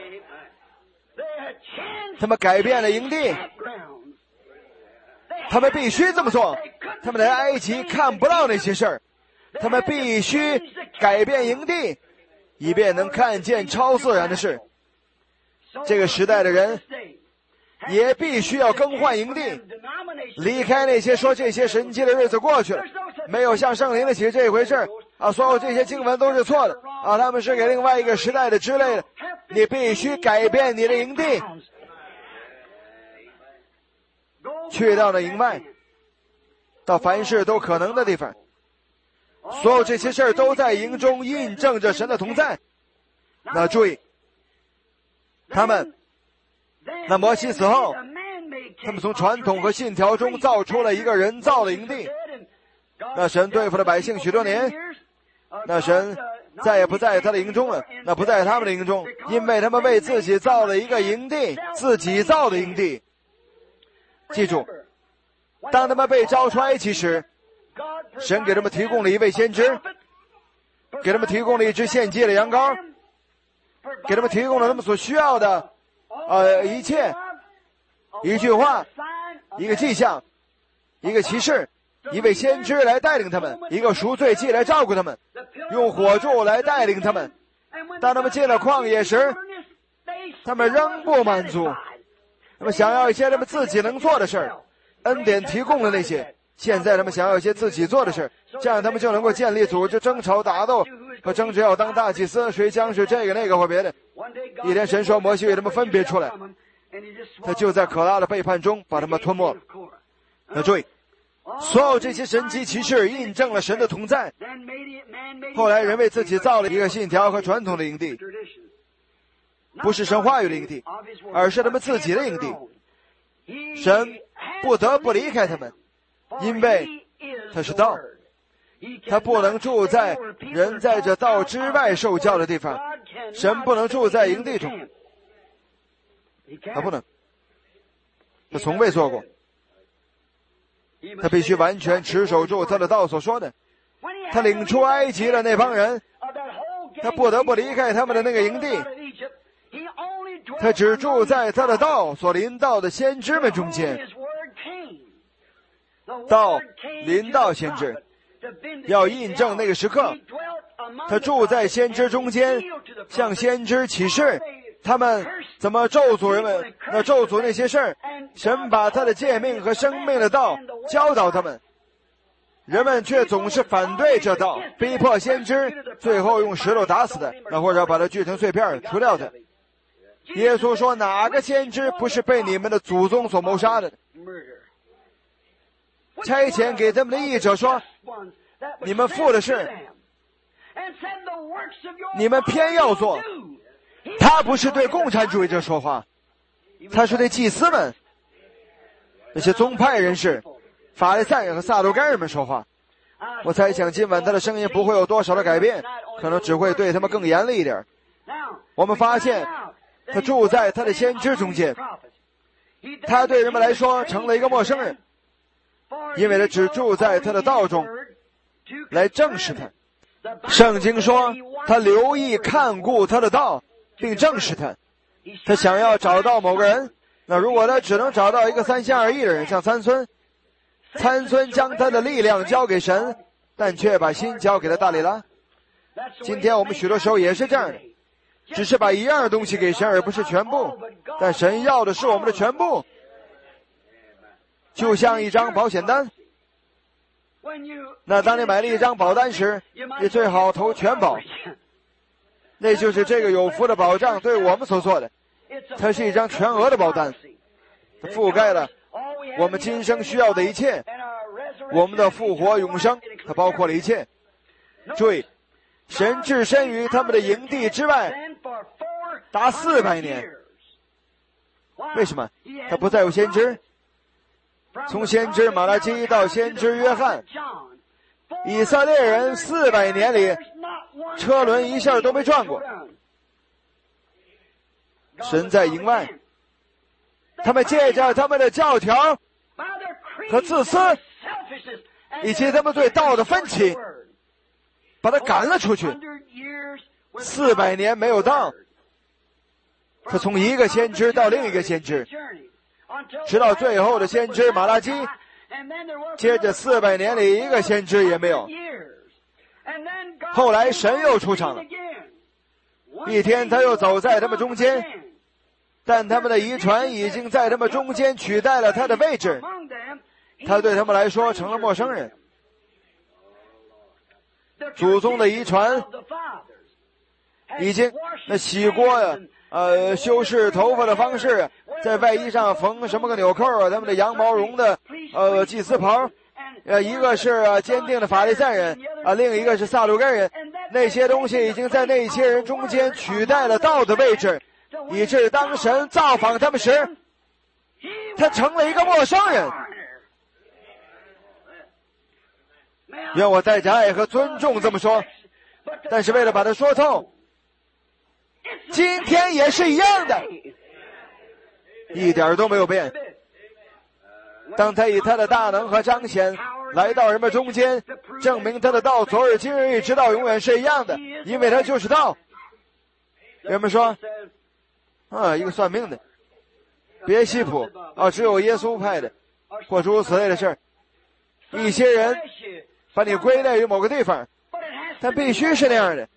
他们改变了营地，他们必须这么做。他们在埃及看不到那些事儿，他们必须改变营地，以便能看见超自然的事。这个时代的人也必须要更换营地，离开那些说这些神迹的日子过去了，没有像圣灵的启这一回事啊，所有这些经文都是错的啊，他们是给另外一个时代的之类的。你必须改变你的营地，去到那营外，到凡事都可能的地方。所有这些事儿都在营中印证着神的同在。那注意，他们那摩西死后，他们从传统和信条中造出了一个人造的营地。那神对付了百姓许多年，那神再也不在他的营中了，那不在他们的营中，因为他们为自己造了一个营地，自己造的营地。记住，当他们被招出埃及时，神给他们提供了一位先知，给他们提供了一只献祭的羊羔，给他们提供了他们所需要的呃一切，一句话，一个迹象，一个启示，一位先知来带领他们，一个赎罪祭来照顾他们，用火柱来带领他们。当他们进了旷野时，他们仍不满足，他们想要一些他们自己能做的事儿，恩典提供了那些。现在他们想要一些自己做的事，这样他们就能够建立组织，争吵打斗和争执，要当大祭司，谁将是这个那个或别的。一天神说摩西为他们分别出来，他就在可拉的背叛中把他们吞没了。那注意，所有这些神迹奇事印证了神的同在。后来人为自己造了一个信条和传统的营地，不是神话语的营地，而是他们自己的营地。神不得不离开他们，因为他是道，他不能住在人在这道之外受教的地方。神不能住在营地中，他不能，他从未做过。他必须完全持守住他的道所说的。他领出埃及的那帮人，他不得不离开他们的那个营地，他只住在他的道所临到的先知们中间。道临到先知，要印证那个时刻，他住在先知中间，向先知启示他们怎么咒诅人们，那咒诅那些事儿，神把他的诫命和生命的道教导他们，人们却总是反对这道，逼迫先知，最后用石头打死的，那或者把他锯成碎片除掉他。耶稣说，哪个先知不是被你们的祖宗所谋杀的？差遣给他们的译者说，你们父的事你们偏要做。他不是对共产主义者说话，他是对祭司们，那些宗派人士，法利赛人和撒都该人们说话。我猜想今晚他的声音不会有多少的改变，可能只会对他们更严厉一点。我们发现他住在他的先知中间，他对人们来说成了一个陌生人，因为他只住在他的道中来证实他。圣经说他留意看顾他的道并证实他，他想要找到某个人。那如果他只能找到一个三心二意的人，像参孙，参孙将他的力量交给神，但却把心交给了大利拉。今天我们许多时候也是这样的，只是把一样东西给神，而不是全部，但神要的是我们的全部。就像一张保险单，那当你买了一张保单时，你最好投全保，那就是这个有福的保障对我们所做的。它是一张全额的保单，它覆盖了我们今生需要的一切，我们的复活永生，它包括了一切。注意，神置身于他们的营地之外达四百年。为什么？他不再有先知。从先知马拉基到先知约翰，以色列人四百年里车轮一下都没转过， 神在营外。他们借着他们的教条和自私，以及他们对道的分歧，把他赶了出去。四百年没有到，他从一个先知到另一个先知，直到最后的先知马拉基，接着四百年里一个先知也没有。后来神又出场了，一天他又走在他们中间，但他们的遗传已经在他们中间取代了他的位置，他对他们来说成了陌生人。祖宗的遗传已经那洗锅呀，呃，修饰头发的方式，在外衣上缝什么个纽扣啊，他们的羊毛绒的呃祭司袍，呃，一个是、啊、坚定的法利赛人啊，另一个是撒鲁根人。那些东西已经在那些人中间取代了道的位置，以致当神造访他们时，他成了一个陌生人。愿我带着爱和尊重这么说，但是为了把它说透，今天也是一样的，一点都没有变。当他以他的大能和彰显来到人们中间，证明他的道昨日今日一直到永远是一样的，因为他就是道。人们说啊，一个算命的，别西卜啊，只有耶稣派的，或诸如此类的事儿。一些人把你归类于某个地方，但必须是那样的。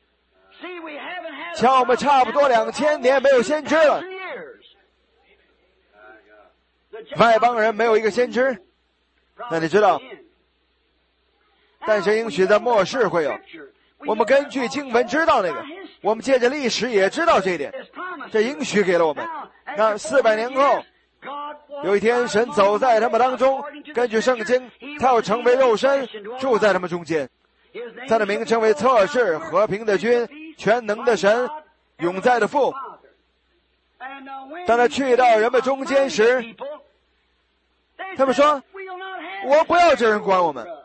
瞧，我们差不多两千年没有先知了，外邦人没有一个先知。那你知道，但是应许在末世会有。我们根据经文知道那个，我们借着历史也知道这一点，这应许给了我们。那四百年后，有一天神走在他们当中，根据圣经，他要成为肉身，住在他们中间。他的名称为测试和平的君，全能的神，永在的父。当他去到人们中间时，他们说，我不要这人管我们。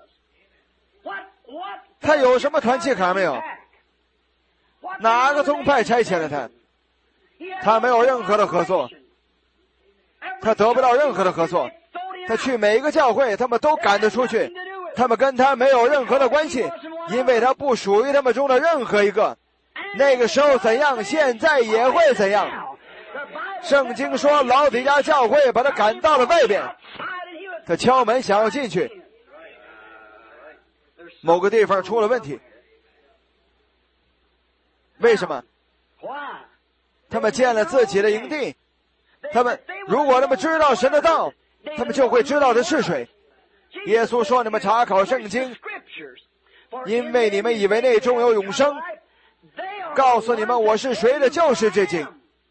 他有什么团契卡没有？哪个宗派差遣了他？他没有任何的合作，他得不到任何的合作。他去每一个教会，他们都赶得出去，他们跟他没有任何的关系，因为他不属于他们中的任何一个。那个时候怎样，现在也会怎样。圣经说老底嘉教会把他赶到了外边，他敲门想要进去，某个地方出了问题。为什么？他们建了自己的营地，他们如果他们知道神的道，他们就会知道的是谁。耶稣说，你们查考圣经，因为你们以为内中有永生，告诉你们我是谁的就是这经。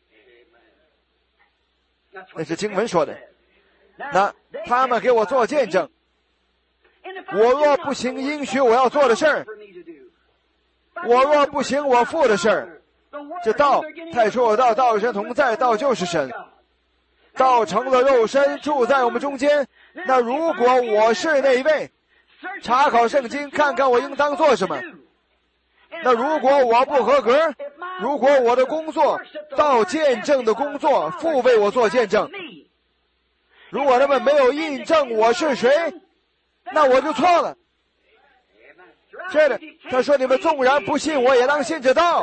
那是经文说的。那他们给我做见证，我若不行应许我要做的事儿，我若不行我父的事儿，这道太初有道，道与神同在，道就是神，道成了肉身住在我们中间。那如果我是那一位，查考圣经看看我应当做什么。那如果我不合格，如果我的工作道见证的工作父为我做见证，如果他们没有印证我是谁，那我就错了。是的，他说你们纵然不信我也当信这道，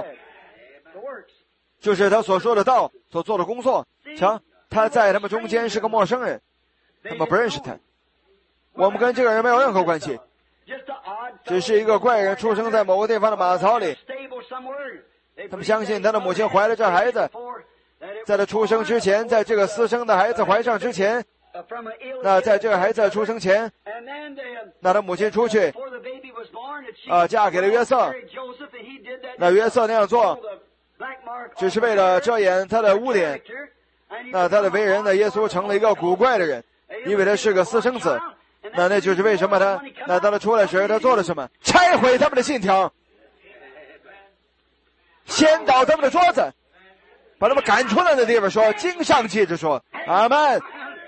就是他所说的道所做的工作。瞧，他在他们中间是个陌生人，他们不认识他，我们跟这个人没有任何关系，只是一个怪人出生在某个地方的马槽里。他们相信他的母亲怀了这孩子，在他出生之前，在这个私生的孩子怀上之前，那在这个孩子出生前，那他母亲出去啊、呃，嫁给了约瑟。那约瑟那样做只是为了遮掩他的污点。那他的为人呢，耶稣成了一个古怪的人，因为他是个私生子。那那就是为什么他那当他出来时，他做了什么？拆毁他们的信条，掀倒他们的桌子，把他们赶出来的地方说，经上记着说，阿们。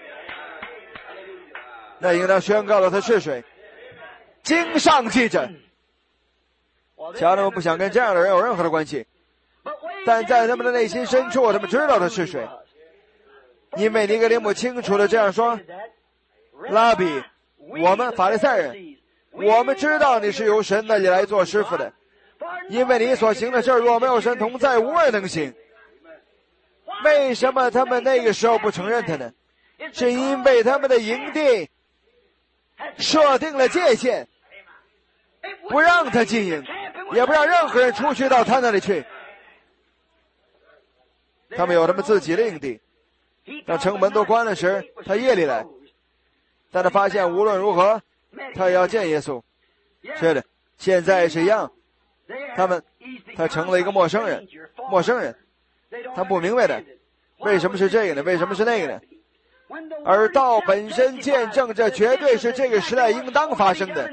那应当宣告了他是谁，经上记着。瞧，他们不想跟这样的人有任何的关系， 但在他们的内心深处，他们知道他是谁。因为尼哥底母清楚的这样说：拉比，我们法利赛人，我们知道你是由神那里来做师傅的，因为你所行的事若没有神同在，无人能行。为什么他们那个时候不承认他呢？是因为他们的营地设定了界限，不让他进营，也不让任何人出去到他那里去。他们有他们自己的营地，当城门都关了时，他夜里来，但他发现无论如何他也要见耶稣。是的，现在是一样，他们他成了一个陌生人，陌生人他不明白的，为什么是这个呢？为什么是那个呢？而道本身见证这绝对是这个时代应当发生的。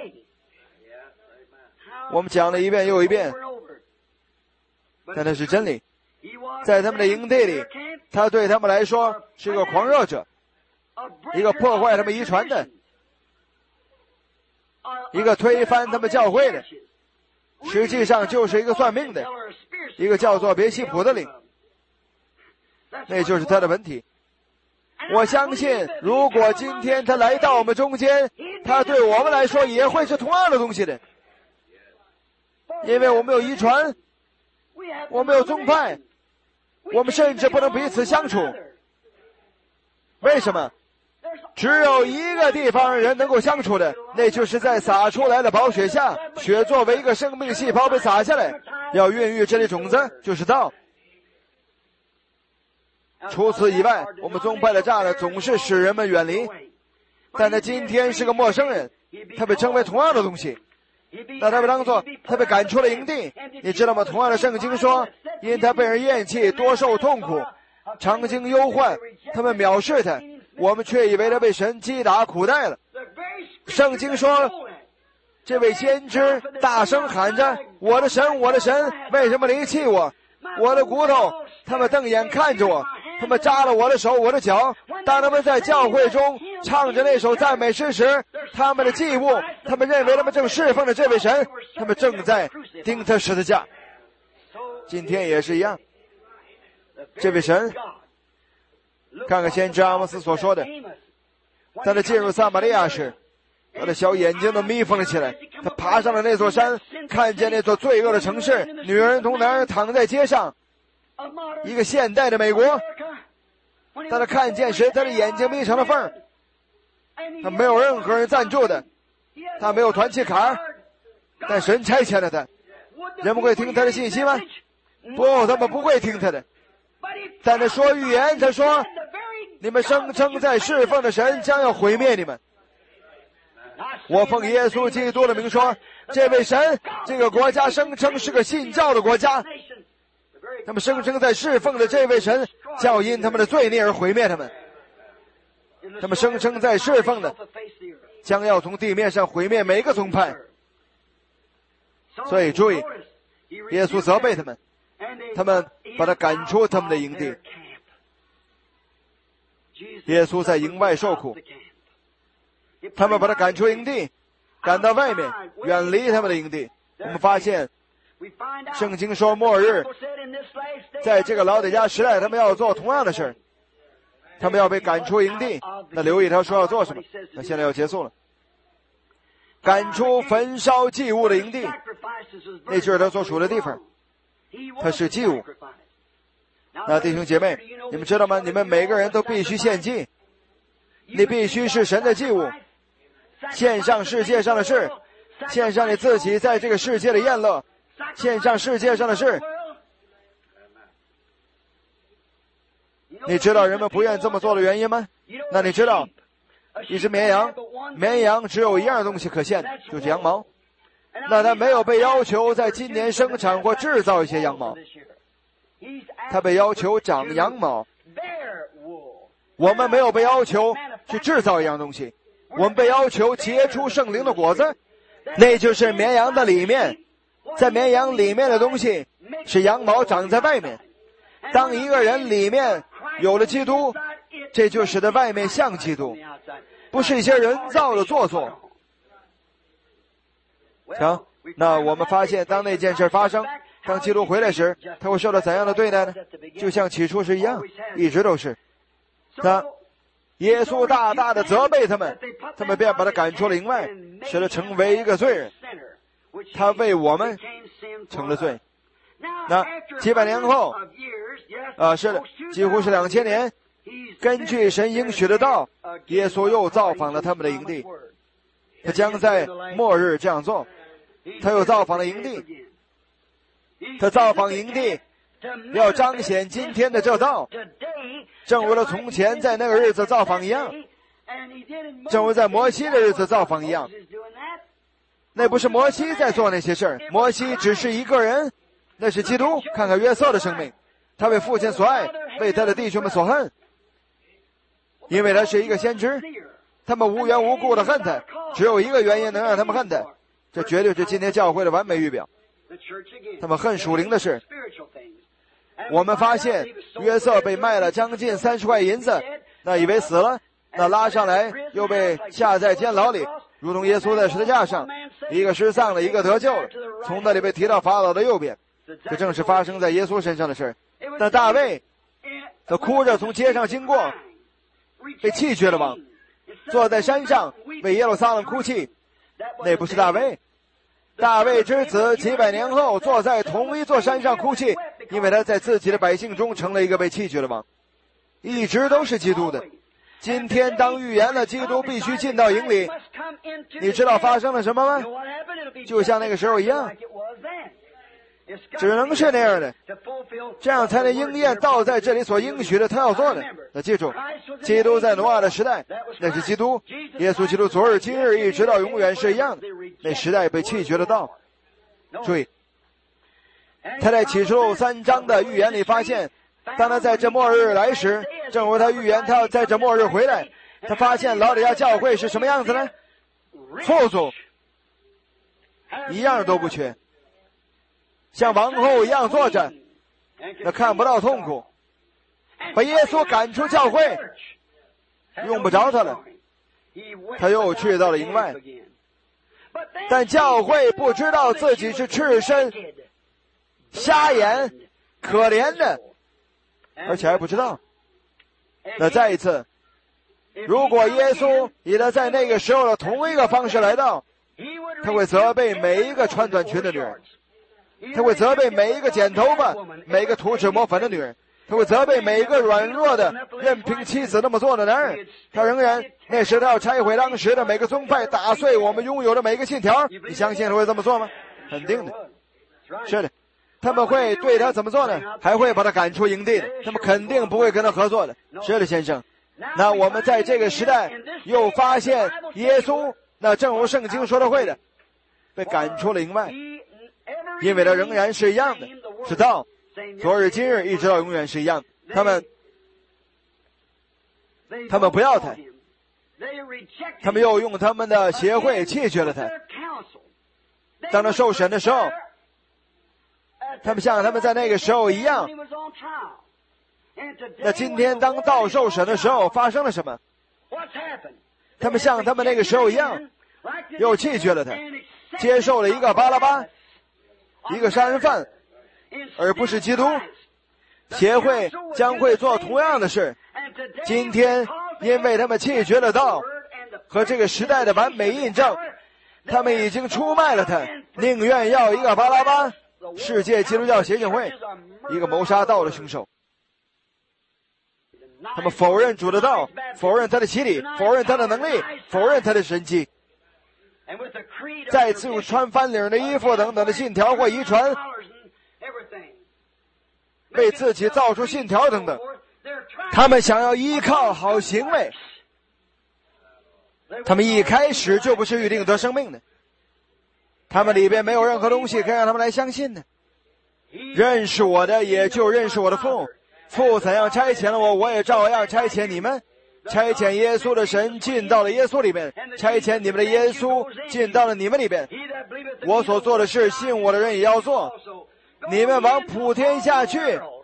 我们讲了一遍又一遍，但那是真理。在他们的营地里，他对他们来说是个狂热者，一个破坏他们遗传的，一个推翻他们教会的，实际上就是一个算命的，一个叫做别西卜的灵。那就是他的问题。我相信如果今天他来到我们中间，他对我们来说也会是同样的东西的，因为我们有遗传，我们有宗派，我们甚至不能彼此相处。为什么？只有一个地方人能够相处的，那就是在洒出来的宝血下，血作为一个生命细胞被洒下来，要孕育这粒种子，就是道。除此以外，我们宗派的栅栏总是使人们远离，但他今天是个陌生人，他被称为同样的东西，那他被当作他被赶出了营地。你知道吗？同样的圣经说，因他被人厌弃，多受痛苦，常经忧患，他们藐视他，我们却以为他被神击打苦待了。圣经说，这位先知大声喊着，我的神，我的神，为什么离弃我？我的骨头，他们瞪眼看着我，他们扎了我的手，我的脚。当他们在教会中唱着那首赞美诗时，他们的祭物，他们认为他们正侍奉着这位神，他们正在钉他十字架。今天也是一样，这位神，看看先知阿摩斯所说的，当他进入撒玛利亚时，他的小眼睛都眯缝了起来，他爬上了那座山，看见那座罪恶的城市，女人同男人躺在街上，一个现代的美国。当他看见时，他的眼睛眯成了缝，他没有任何人赞助的，他没有团契卡，但神差遣了他。人们会听他的信息吗？不，他们不会听他的。但他说预言，他说你们声称在侍奉的神将要毁灭你们。我奉耶稣基督的名说，这位神，这个国家声称是个信教的国家，他们声称在侍奉的这位神将因他们的罪孽而毁灭他们，他们声称在侍奉的将要从地面上毁灭每个宗派。所以注意，耶稣责备他们，他们把他赶出他们的营地。耶稣在营外受苦，他们把他赶出营地，赶到外面，远离他们的营地。我们发现圣经说末日，在这个老底嘉时代，他们要做同样的事，他们要被赶出营地。那留意他说要做什么。那现在要结束了，赶出焚烧祭物的营地，那就是他所处的地方，他是祭物。那弟兄姐妹，你们知道吗？你们每个人都必须献祭，你必须是神的祭物，献上世界上的事，献上你自己在这个世界的宴乐，献上世界上的事。你知道人们不愿这么做的原因吗？那你知道一只绵羊，绵羊只有一样东西可献，就是羊毛。那他没有被要求在今年生产或制造一些羊毛，他被要求长羊毛。我们没有被要求去制造一样东西，我们被要求结出圣灵的果子，那就是绵羊的里面。在绵羊里面的东西是羊毛长在外面。当一个人里面有了基督，这就使得外面像基督，不是一些人造的做作。行，那我们发现当那件事发生， 当基督回来时，他会受到怎样的对待呢？就像起初时一样，一直都是。当耶稣大大的责备他们，他们便把他赶出了营外，使他成为一个罪人。他为我们成了罪。那几百年后，啊，是的，几乎是两千年，根据神应许的道，耶稣又造访了他们的营地。他将在末日这样做。他又造访了营地。他造访营地，要彰显今天的这道，正如了从前在那个日子造访一样，正如在摩西的日子造访一样。那不是摩西在做那些事儿，摩西只是一个人，那是基督。看看约瑟的生命，他为父亲所爱，为他的弟兄们所恨，因为他是一个先知，他们无缘无故的恨他，只有一个原因能让他们恨他，这绝对是今天教会的完美预表。他们恨属灵的事。我们发现约瑟被卖了将近三十块银子，那以为死了，那拉上来又被下在监牢里，如同耶稣在十字架上，一个失丧了，一个得救了，从那里被提到法老的右边。这正是发生在耶稣身上的事。那大卫，他哭着从街上经过，被弃绝了王，坐在山上为耶路撒冷哭泣。那不是大卫。大卫之子几百年后坐在同一座山上哭泣，因为他在自己的百姓中成了一个被弃绝的王。一直都是基督的。今天当预言了基督必须进到营里，你知道发生了什么吗？就像那个时候一样，只能是那样的，这样才能应验道在这里所应许的他要做的。那记住，基督在挪亚的时代，那是基督，耶稣基督昨日今日一直到永远是一样的。那时代被弃绝的道。注意，他在启示录三章的预言里发现，当他在这末日来时，正如他预言他要在这末日回来，他发现老底嘉教会是什么样子呢？富足，一样都不缺，像王后一样坐着，那看不到痛苦。把耶稣赶出教会，用不着他了，他又去到了营外。但教会不知道自己是赤身、瞎眼、可怜的，而且还不知道。那再一次，如果耶稣以他在那个时候的同一个方式来到，他会责备每一个穿短裙的女人，他会责备每一个剪头发、每一个涂脂抹粉的女人，他会责备每一个软弱的任凭妻子那么做的男人。他仍然那时他要拆毁当时的每个宗派，打碎我们拥有的每一个信条。你相信他会这么做吗？肯定的。是的，他们会对他怎么做呢？还会把他赶出营地的，他们肯定不会跟他合作的。是的，先生。那我们在这个时代又发现耶稣，那正如圣经说的会的，被赶出了营外，因为他仍然是一样的，是道，昨日今日一直到永远是一样的。他们他们不要他，他们又用他们的协会弃绝了他。当他受审的时候，他们像他们在那个时候一样。那今天当道受审的时候发生了什么？他们像他们那个时候一样，又弃绝了他，接受了一个巴拉巴，一个杀人犯，而不是基督。协会将会做同样的事。今天因为他们弃绝了道和这个时代的完美印证，他们已经出卖了他，宁愿要一个巴拉巴，世界基督教协进会，一个谋杀道的凶手。他们否认主的道，否认他的洗礼，否认他的能力，否认他的神迹，再次用穿翻领的衣服等等的信条或遗传，为自己造出信条等等。他们想要依靠好行为，他们一开始就不是预定得生命的，他们里边没有任何东西可以让他们来相信的。认识我的也就认识我的父，父怎样差遣了我，我也照样差遣你们。差遣耶稣的神进到了耶稣里面，差遣你们的耶稣进到了你们里边。我所做的事，信我的人也要做。你们往普天下去，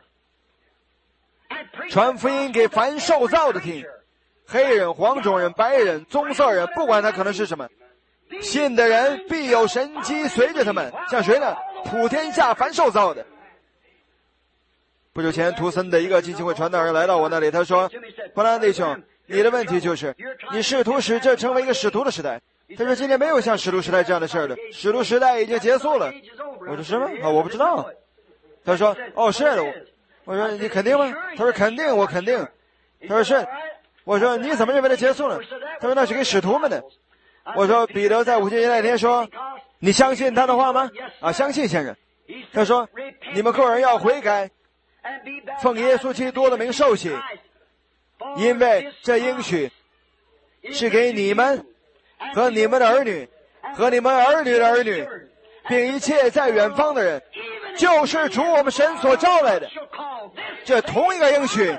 传福音给凡受造的听，黑人、黄种人、白人、棕色人，不管他可能是什么， 信的人必有神迹随着他们，像谁呢？普天下凡受造的。不久前，图森的一个浸信会传道人来到我那里，他说：“布兰弟兄，你的问题就是你试图使这成为一个使徒的时代。他说今天没有像使徒时代这样的事了，使徒时代已经结束了。”我说是吗？啊，我不知道。他说：“哦，是的。”我说：“你肯定吗？”他说：“肯定，我肯定。”他说：“是。”我说：“你怎么认为它结束了？”他说：“那是给使徒们的。”我说：“彼得在五旬节那天说，你相信他的话吗？”啊，相信先生。他说：“你们个人要悔改，奉耶稣基督的名受洗，因为这应许是给你们和你们的儿女和你们儿女的儿女，并一切在远方的人，就是主我们神所招来的。这同一个应许，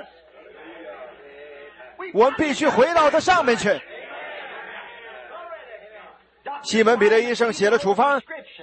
我们必须回到它上面去。”西门彼得医生写了处方，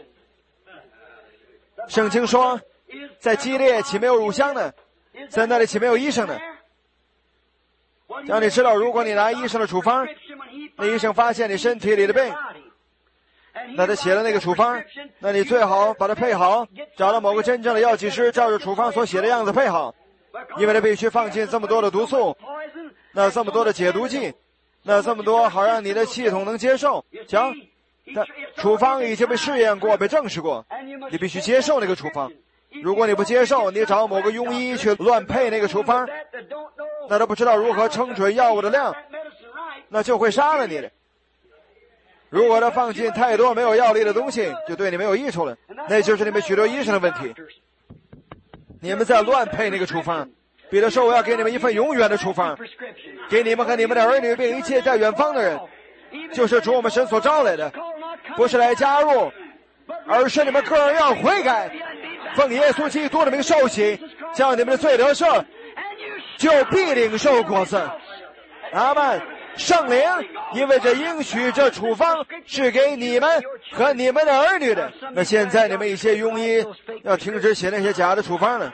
圣经说，在基列岂没有乳香呢？在那里岂没有医生呢？让你知道，如果你拿医生的处方，那医生发现你身体里的病，那他写了那个处方，那你最好把它配好，找到某个真正的药剂师，照着处方所写的样子配好，因为他必须放进这么多的毒素，那这么多的解毒剂，那这么多好让你的系统能接受。瞧，那处方已经被试验过，被证实过，你必须接受那个处方。如果你不接受，你找某个庸医去乱配那个处方，那他不知道如何称准药物的量，那就会杀了你的。如果他放进太多没有药力的东西，就对你没有益处了，那就是你们许多医生的问题。你们在乱配那个处方。彼得说，我要给你们一份永远的处方，给你们和你们的儿女，并一切在远方的人，就是主我们神所招来的，不是来加入，而是你们个人要悔改，奉耶稣基督的名受洗，叫你们的罪得赦，就必领受果子。阿们。圣灵，因为这应许这处方是给你们和你们的儿女的。那现在你们一些庸医要停止写那些假的处方了，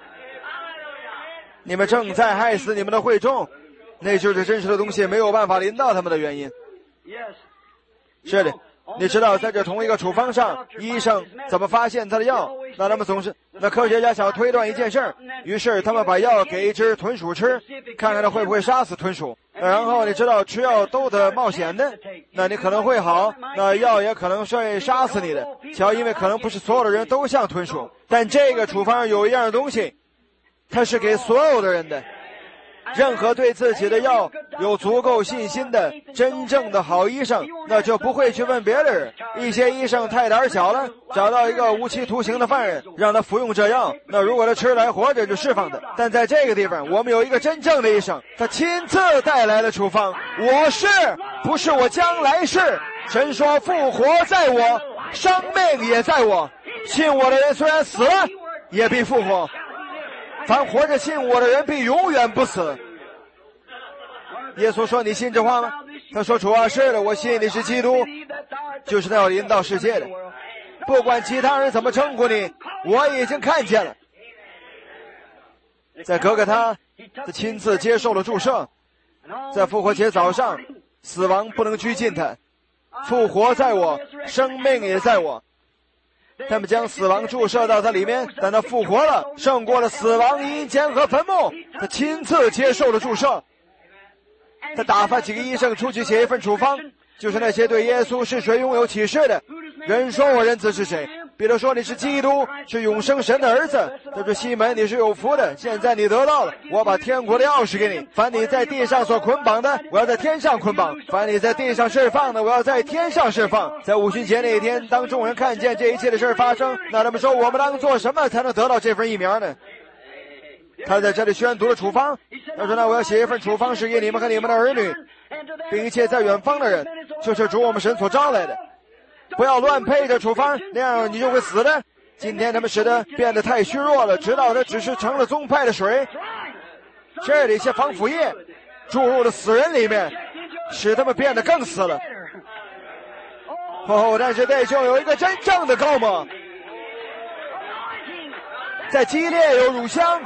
你们正在害死你们的会众，那就是真实的东西没有办法临到他们的原因。是的，你知道在这同一个处方上，医生怎么发现他的药？那他们总是，那科学家想要推断一件事儿，于是他们把药给一只豚鼠吃，看看它会不会杀死豚鼠。然后你知道吃药都得冒险的，那你可能会好，那药也可能会杀死你的。瞧，因为可能不是所有的人都像豚鼠，但这个处方有一样东西，它是给所有的人的。任何对自己的药有足够信心的真正的好医生，那就不会去问别的人。一些医生太胆小了，找到一个无期徒刑的犯人，让他服用这药，那如果他吃来活着就释放他。但在这个地方，我们有一个真正的医生，他亲自带来了处方。我是不是我将来是？神说复活在我，生命也在我，信我的人虽然死了，也必复活。凡活着信我的人必永远不死。耶稣说，你信这话吗？他说，主啊，是的，我信你是基督，就是那要临到世界的。不管其他人怎么称呼你，我已经看见了。在哥哥他他亲自接受了注射，在复活节早上，死亡不能拘禁他，复活在我，生命也在我。他们将死亡注射到他里面，但他复活了，胜过了死亡、阴间和坟墓。他亲自接受了注射。他打发几个医生出去写一份处方，就是那些对耶稣是谁拥有启示的人说，我人子是谁？彼得说，你是基督，是永生神的儿子。他说，西门，你是有福的，现在你得到了，我把天国的钥匙给你。凡你在地上所捆绑的，我要在天上捆绑；凡你在地上释放的，我要在天上释放。在五旬节那一天，当众人看见这一切的事发生，那他们说，我们当做什么才能得到这份疫苗呢？他在这里宣读了处方，他说，那我要写一份处方，是给你们和你们的儿女，并一切在远方的人，就是主我们神所招来的。不要乱配着处方，那样你就会死的。今天他们使得变得太虚弱了，直到它只是成了宗派的水。这里一些防腐液注入了死人里面，使他们变得更死了。哦，但是弟兄有一个真正的高蒙，在基列有乳香，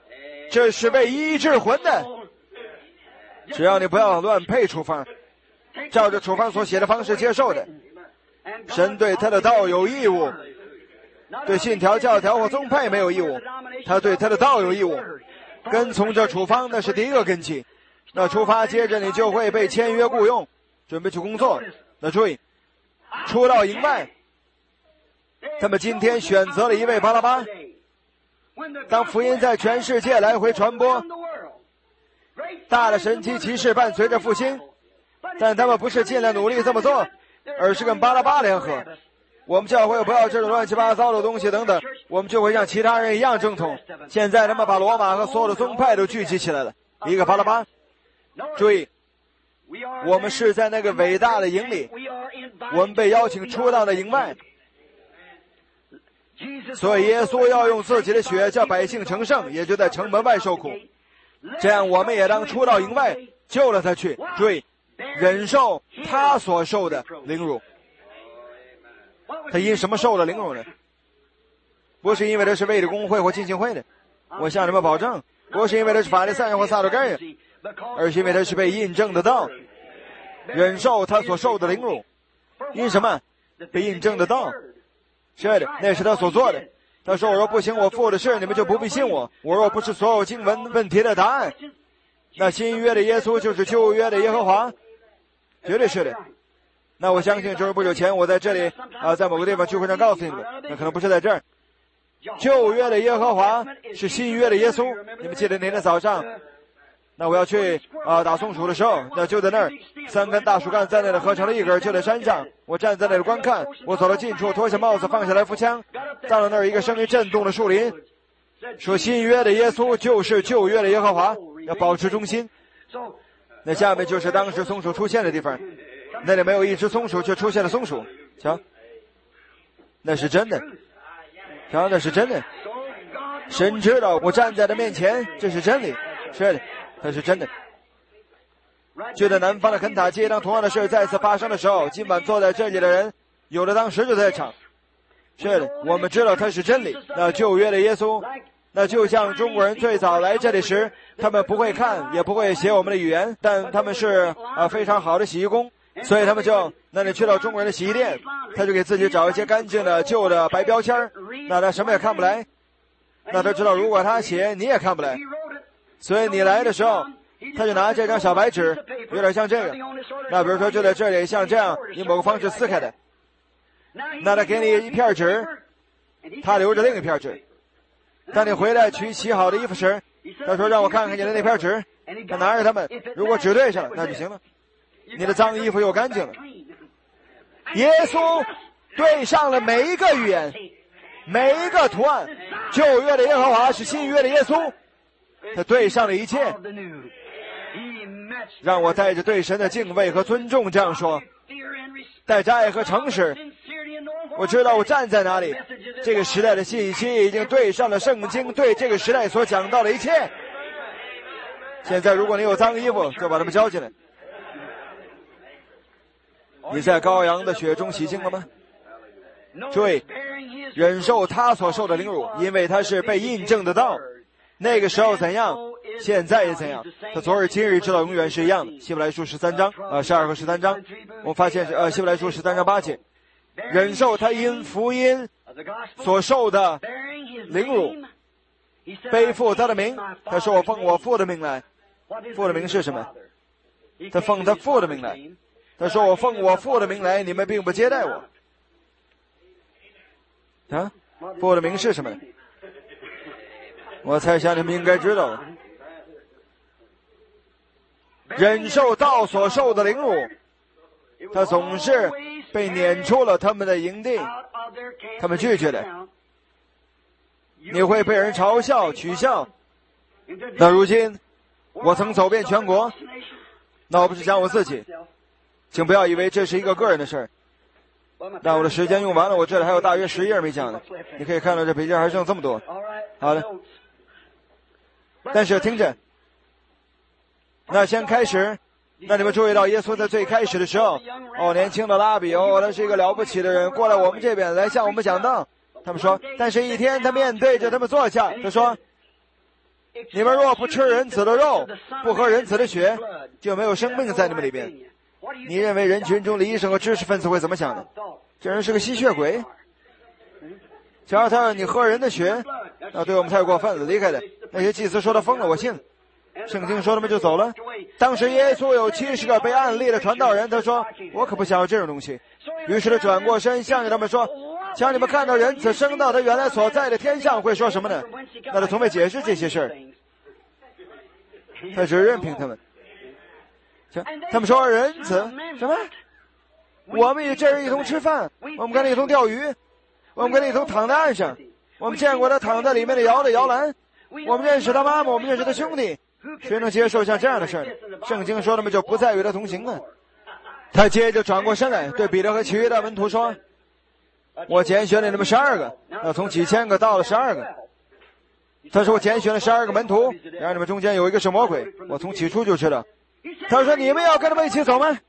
这是为医治魂的。只要你不要乱配处方， 照着处方所写的方式接受的。神对他的道有义务，对信条、教条或宗派没有义务，他对他的道有义务。跟从这处方，那是第一个根基。那出发，接着你就会被签约雇佣，准备去工作。那注意，出到营外，他们今天选择了一位巴拉巴。当福音在全世界来回传播，大的神奇奇事伴随着复兴，但他们不是尽量努力这么做，而是跟巴拉巴联合。我们教会不要这种乱七八糟的东西等等，我们就会像其他人一样正统。现在他们把罗马和所有的宗派都聚集起来了，一个巴拉巴。注意，我们是在那个伟大的营里，我们被邀请出到了营外，所以耶稣要用自己的血叫百姓成圣，也就在城门外受苦。这样我们也当出到营外，救了他去。注意，忍受他所受的凌辱。他因什么受了凌辱呢？不是因为他是卫理公会或浸信会的，我向你们保证，不是因为他是法利赛人或撒都该人，而是因为他是被印证的道，忍受他所受的凌辱。因什么？被印证的道。是的，那是他所做的。他说，我若不行我父的事，你们就不必信我。我若不是所有经文问题的答案，那新约的耶稣就是旧约的耶和华，绝对是的。那我相信就是不久前我在这里啊、呃，在某个地方聚会上告诉你们，那可能不是在这儿。旧约的耶和华是新约的耶稣。你们记得那天早上，那我要去啊、呃、打松鼠的时候，那就在那儿，三根大树干在那里合成了一根，就在山上。我站在那里观看，我走到近处，脱下帽子，放下来扶枪，到了那儿，一个声音震动了树林，说新约的耶稣就是旧约的耶和华，要保持忠心。那下面就是当时松鼠出现的地方。那里没有一只松鼠，却出现了松鼠。瞧，那是真的。瞧，那是真的。神知道我站在他面前，这是真理。是的，那是真的。就在南方的肯塔基，当同样的事再次发生的时候，今晚坐在这里的人，有的当时就在场。是的，我们知道它是真理。那旧约的耶稣，那就像中国人最早来这里时，他们不会看，也不会写我们的语言，但他们是啊非常好的洗衣工。所以他们就那你去到中国人的洗衣店，他就给自己找一些干净的旧的白标签，那他什么也看不来。那他知道如果他写你也看不来，所以你来的时候，他就拿这张小白纸，有点像这个。那比如说就在这里像这样，以某个方式撕开的，那他给你一片纸，他留着另一片纸。当你回来取洗好的衣服时，他说让我看看你的那片纸，他拿着它们，如果纸对上了那就行了，你的脏衣服又干净了。耶稣对上了每一个语言，每一个图案。旧约的耶和华是新约的耶稣，他对上了一切。让我带着对神的敬畏和尊重这样说，带着爱和诚实。我知道我站在哪里，这个时代的信息已经对上了圣经对这个时代所讲到的一切。现在如果你有脏衣服，就把它们交进来。你在羔羊的血中洗净了吗？注意，忍受他所受的凌辱，因为他是被印证的道。那个时候怎样，现在也怎样。他昨日今日直到永远是一样的。希伯来书十三章呃十二和十三章，我发现是呃希伯来书十三章八节，忍受他因福音所受的凌辱，背负他的名。他说我奉我父的名来。父的名是什么？他奉他父的名来。他说我奉我父的名来，你们并不接待我。啊，父的名是什么？我猜想你们应该知道的。忍受道所受的凌辱，他总是被撵出了他们的营地，他们拒绝的。你会被人嘲笑取笑。那如今我曾走遍全国，那我不是讲我自己，请不要以为这是一个个人的事儿。那我的时间用完了，我这里还有大约十页没讲呢。你可以看到这笔记还剩这么多。好了，但是听着，那先开始。那你们注意到耶稣在最开始的时候，哦，年轻的拉比，哦，他是一个了不起的人，过来我们这边来向我们讲道。他们说，但是一天他面对着他们坐下，他说，你们若不吃人子的肉，不喝人子的血，就没有生命在你们里边。 你认为人群中的医生和知识分子会怎么想的？这人是个吸血鬼。假如他让你喝人的血，那对我们太过分了，离开的。那些祭司说他疯了，我信了。圣经说他们就走了。当时耶稣有七十个被暗立的传道人，他说我可不想要这种东西。于是他转过身向着他们说，请你们看到人子升到他原来所在的天上会说什么呢？那他从未解释这些事儿，他只任凭他们。他们说人子什么？我们与这人一同吃饭，我们跟他一同钓鱼，我们跟他一同躺在岸上，我们见过他躺在里面的摇的摇篮，我们认识他妈妈，我们认识他兄弟。谁能接受像这样的事儿呢？圣经说他们就不再与他同行了。他接着转过身来，对彼得和其余的门徒说，我拣选了你们十二个，那从几千个到了十二个。他说我拣选了十二个门徒，然而你们中间有一个是魔鬼，我从起初就知道。他说你们要跟他们一起走吗？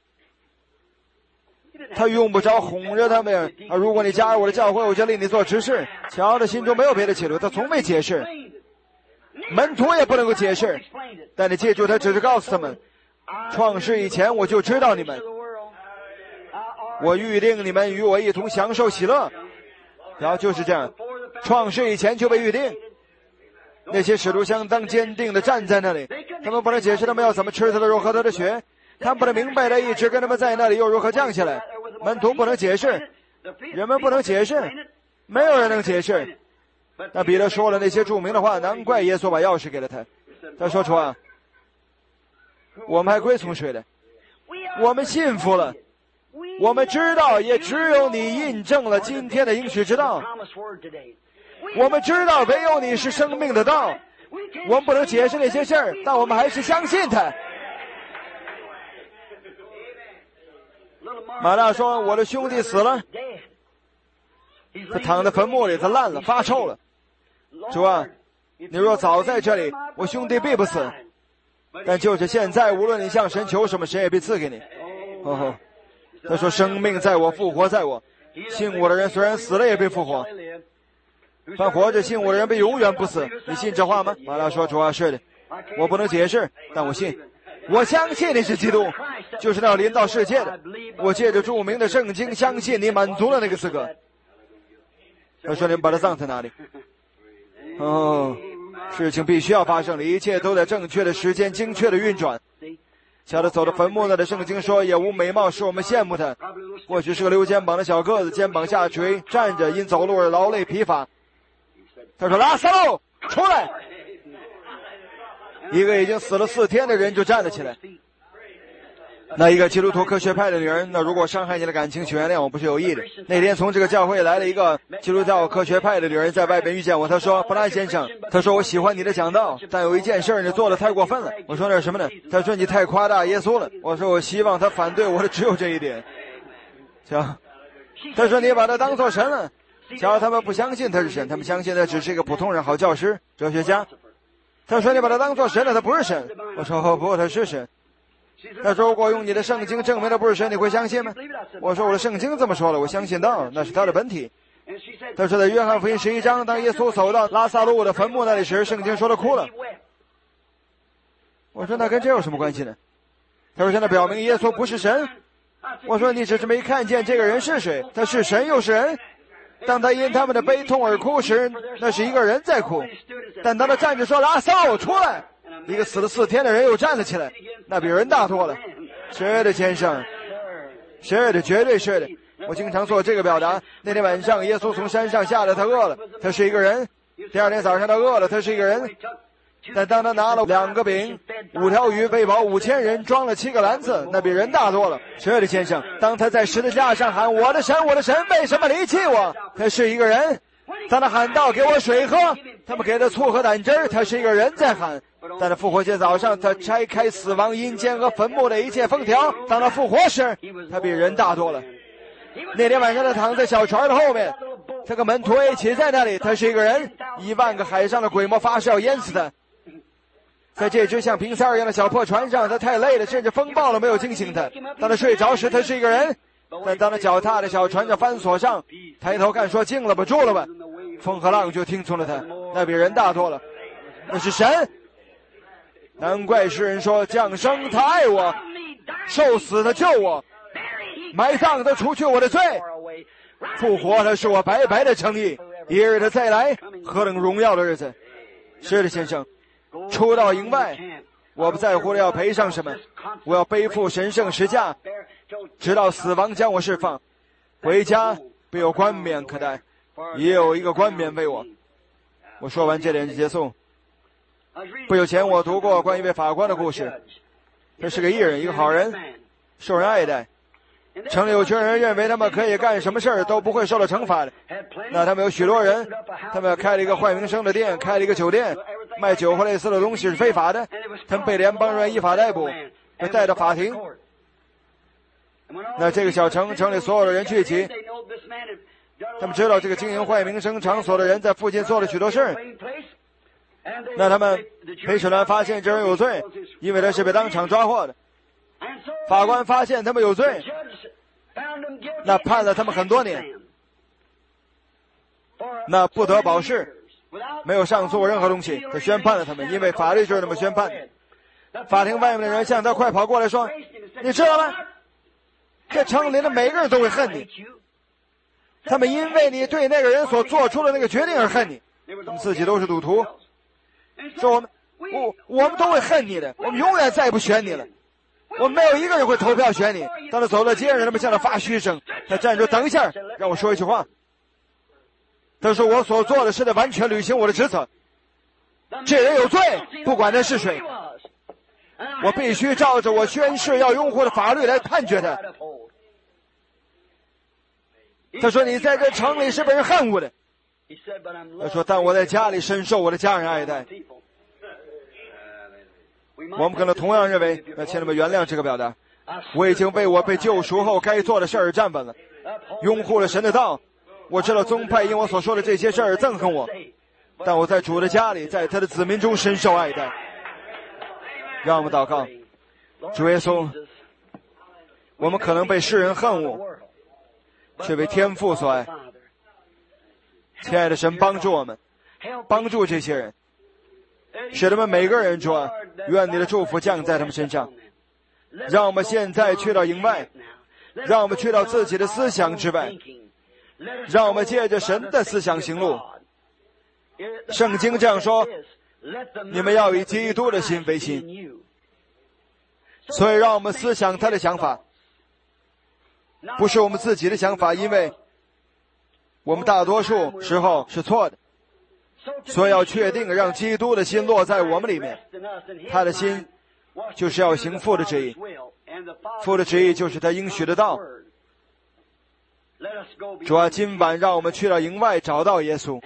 他用不着哄着他们啊！如果你加入我的教会，我就立你做执事。乔的心中没有别的企图，他从未解释，门徒也不能够解释。但你记住，他只是告诉他们，创世以前我就知道你们，我预定你们与我一同享受喜乐。然后就是这样，创世以前就被预定。那些使徒相当坚定地站在那里，他们不能解释他们要怎么吃他的肉喝他的血，他们不能明白他一直跟他们在那里又如何降下来。门徒不能解释，人们不能解释，没有人能解释。那彼得说了那些著名的话，难怪耶稣把钥匙给了他。他说出啊，我们还归从谁的？我们信服了，我们知道，也只有你印证了今天的应许之道。我们知道唯有你是生命的道，我们不能解释那些事儿，但我们还是相信他。马大说我的兄弟死了，他躺在坟墓里，他烂了，发臭了。主啊，你若早在这里，我兄弟必不死，但就是现在，无论你向神求什么，神也必赐给你。哦，他说生命在我，复活在我，信我的人虽然死了也必复活，凡活着信我的人必永远不死。你信这话吗？马大说主啊，是的，我不能解释，但我信，我相信你是基督，就是那要临到世界的。我借着著名的圣经相信你满足了那个资格。他说你们把他葬在哪里？哦，事情必须要发生了，一切都在正确的时间精确的运转。瞧他走到坟墓那的圣经说也无美貌使我们羡慕他，或许是个溜肩膀的小个子，肩膀下垂，站着因走路而劳累疲乏。他说拉撒路出来，一个已经死了四天的人就站了起来。那一个基督徒科学派的女人，那如果伤害你的感情，请原谅我，不是有意的。那天从这个教会来了一个基督教科学派的女人，在外边遇见我，她说布兰先生，她说我喜欢你的讲道，但有一件事你做的太过分了。我说那是什么呢？她说你太夸大耶稣了。我说我希望他反对我的只有这一点。行，她说你把他当作神了。假如他们不相信他是神，他们相信他只是一个普通人，好教师、哲学家。他说你把他当作神了，他不是神。我说哦不，他是神。他说如果用你的圣经证明他不是神，你会相信吗？我说我的圣经这么说了，我相信到那是他的本体。他说在约翰福音十一章，当耶稣走到拉撒路的坟墓那里时，圣经说他哭了。我说那跟这有什么关系呢？他说现在表明耶稣不是神。我说你只是没看见这个人是谁，他是神又是人。当他因他们的悲痛而哭时，那是一个人在哭，但当他站着说拉撒路出来，一个死了四天的人又站了起来，那比人大多了。是的先生，是的，绝对是的。我经常做这个表达。那天晚上耶稣从山上下来，他饿了，他是一个人。第二天早上他饿了，他是一个人。但当他拿了两个饼五条鱼喂饱五千人，装了七个篮子，那比人大多了。是的先生，当他在十字架上喊我的神我的神为什么离弃我，他是一个人。当他喊道给我水喝，他们给他醋和胆汁儿，他是一个人在喊。但他复活节早上，他拆开死亡阴间和坟墓的一切封条，当他复活时，他比人大多了。那天晚上他躺在小船的后面，他跟门徒一起在那里，他是一个人。一万个海上的鬼魔发誓要淹死他。在这只像瓶塞一样的小破船上，他太累了，甚至风暴了没有惊醒他。当他睡着时，他是一个人。但当他脚踏的小船的帆索上，抬头看说静了吧，住了吧，风和浪就听从了他，那比人大多了。那是神。难怪诗人说降生他爱我， 受死的救我，埋葬的除去我的罪，复活的是我白白的诚意。一日的再来，何等荣耀的日子！是的，先生，出到营外，我不在乎了要赔上什么，我要背负神圣十架，直到死亡将我释放。回家必有冠冕可戴，也有一个冠冕为我。我说完这点就结束。不久前我读过关于一位法官的故事，他是个义人，一个好人，受人爱戴。城里有群人认为他们可以干什么事儿都不会受到惩罚的，那他们有许多人，他们开了一个坏名声的店，开了一个酒店，卖酒或类似的东西是非法的，他们被联邦人依法逮捕，被带到法庭。那这个小城城里所有的人聚集，他们知道这个经营坏名声场所的人在附近做了许多事儿，那他们陪审团发现这人有罪，因为他是被当场抓获的。法官发现他们有罪，那判了他们很多年，那不得保释，没有上诉任何东西，就宣判了他们，因为法律就是那么宣判的。法庭外面的人向他快跑过来说，你知道吗？这城里的每个人都会恨你，他们因为你对那个人所做出的那个决定而恨你，他们自己都是赌徒，说我们我我们都会恨你的，我们永远再也不选你了，我们没有一个人会投票选你。当他走到街上，他们向他发嘘声，他站住，等一下，让我说一句话。他说我所做的是在完全履行我的职责，这人有罪，不管他是谁，我必须照着我宣誓要拥护的法律来判决他。他说你在这城里是被人恨恶的，他说但我在家里深受我的家人爱戴。我们可能同样认为，那请你们原谅这个表达，我已经为我被救赎后该做的事儿站稳了，拥护了神的道。我知道宗派因我所说的这些事儿憎恨我，但我在主的家里，在他的子民中深受爱戴。让我们祷告，主耶稣，我们可能被世人恨恶，却被天父所爱。亲爱的神，帮助我们，帮助这些人，使他们每个人，主啊，愿你的祝福降在他们身上。让我们现在去到营外，让我们去到自己的思想之外，让我们借着神的思想行路。圣经这样说，你们要以基督的心为心。所以让我们思想他的想法，不是我们自己的想法，因为我们大多数时候是错的。所以要确定让基督的心落在我们里面，他的心就是要行父的旨意，父的旨意就是他应许的道。主啊，今晚让我们去到营外找到耶稣。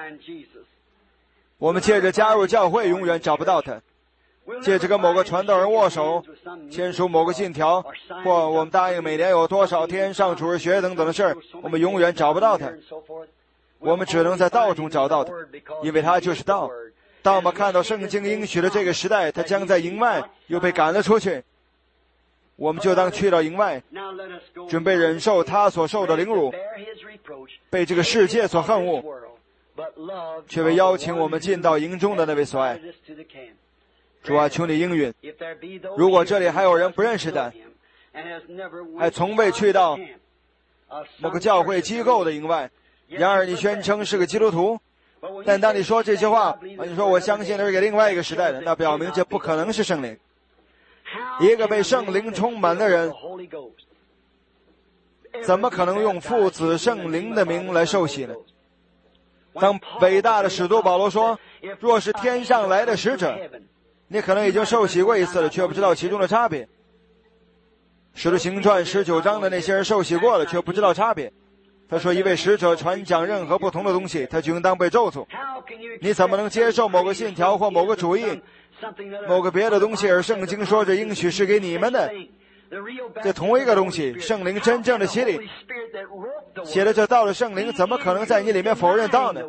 我们借着加入教会永远找不到他，借着跟某个传道人握手，签署某个信条，或我们答应每年有多少天上主日学等等的事儿，我们永远找不到他。我们只能在道中找到他，因为他就是道。当我们看到圣经应许的这个时代，他将在营外又被赶了出去，我们就当去到营外，准备忍受他所受的凌辱，被这个世界所恨恶，却为邀请我们进到营中的那位所爱。主啊，求你应允，如果这里还有人不认识他，还从未去到某个教会机构的营外，然而你宣称是个基督徒，但当你说这些话，你说我相信那是给另外一个时代的，那表明这不可能是圣灵。一个被圣灵充满的人，怎么可能用父子圣灵的名来受洗呢？当伟大的使徒保罗说，若是天上来的使者，你可能已经受洗过一次了，却不知道其中的差别。使徒行传十九章的那些人受洗过了，却不知道差别。他说一位使者传讲任何不同的东西，他就应当被咒诅。你怎么能接受某个信条或某个主义，某个别的东西，而圣经说这应许是给你们的？这同一个东西，圣灵真正的洗礼，写了这道的圣灵怎么可能在你里面否认道呢？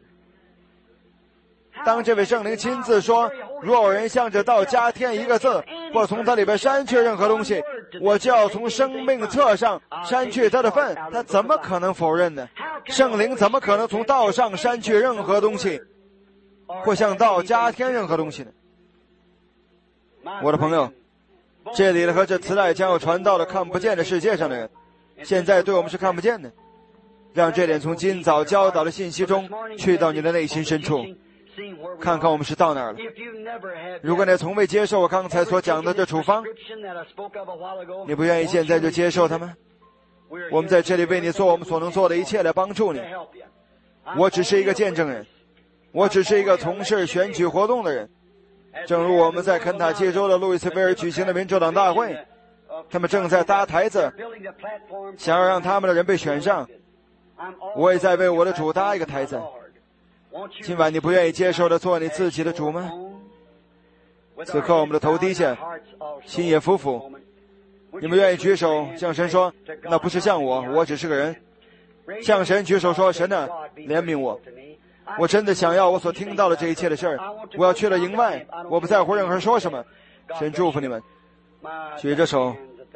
当这位圣灵亲自说，若有人向这道加添一个字，或从它里边删去任何东西，我就要从生命册上删去他的份，他怎么可能否认呢？圣灵怎么可能从道上删去任何东西，或向道加添任何东西呢？我的朋友， 这里的和这磁带将要传到了看不见的世界上的人，现在对我们是看不见的。让这点从今早教导的信息中去到你的内心深处，看看我们是到哪儿了。如果你从未接受我刚才所讲的这处方，你不愿意现在就接受它吗？我们在这里为你做我们所能做的一切来帮助你。我只是一个见证人，我只是一个从事选举活动的人。正如我们在肯塔基州的路易斯维尔举行的民主党大会，他们正在搭台子，想要让他们的人被选上。我也在为我的主搭一个台子。今晚你不愿意接受的做你自己的主吗？此刻我们的头低下，心也俯俯。你们愿意举手向神说，那不是像我，我只是个人。向神举手说，神啊，怜悯我，我真的想要我所听到的这一切的事儿。我要去了营外，我不在乎任何人说什么。神祝福你们。举着手，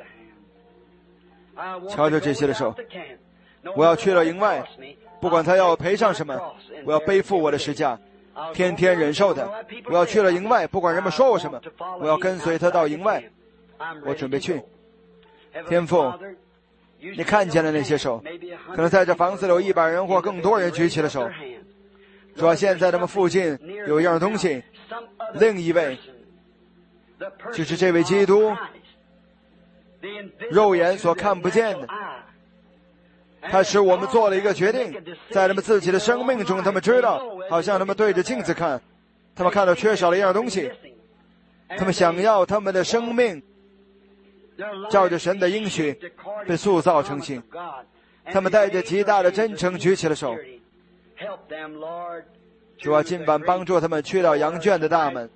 瞧着这些的手。我要去了营外，不管他要我赔上什么，我要背负我的十架，天天忍受他。我要去了营外，不管人们说我什么，我要跟随他到营外。我准备去。天父，你看见了那些手，可能在这房子里有一百人或更多人举起了手。主要现在他们附近有一样东西，另一位就是这位基督肉眼所看不见的。他使我们做了一个决定，在他们自己的生命中，他们知道，好像他们对着镜子看，他们看到缺少了一样东西，他们想要他们的生命照着神的应许被塑造成型。他们带着极大的真诚举起了手。主啊，今晚帮助他们去到羊圈的大门，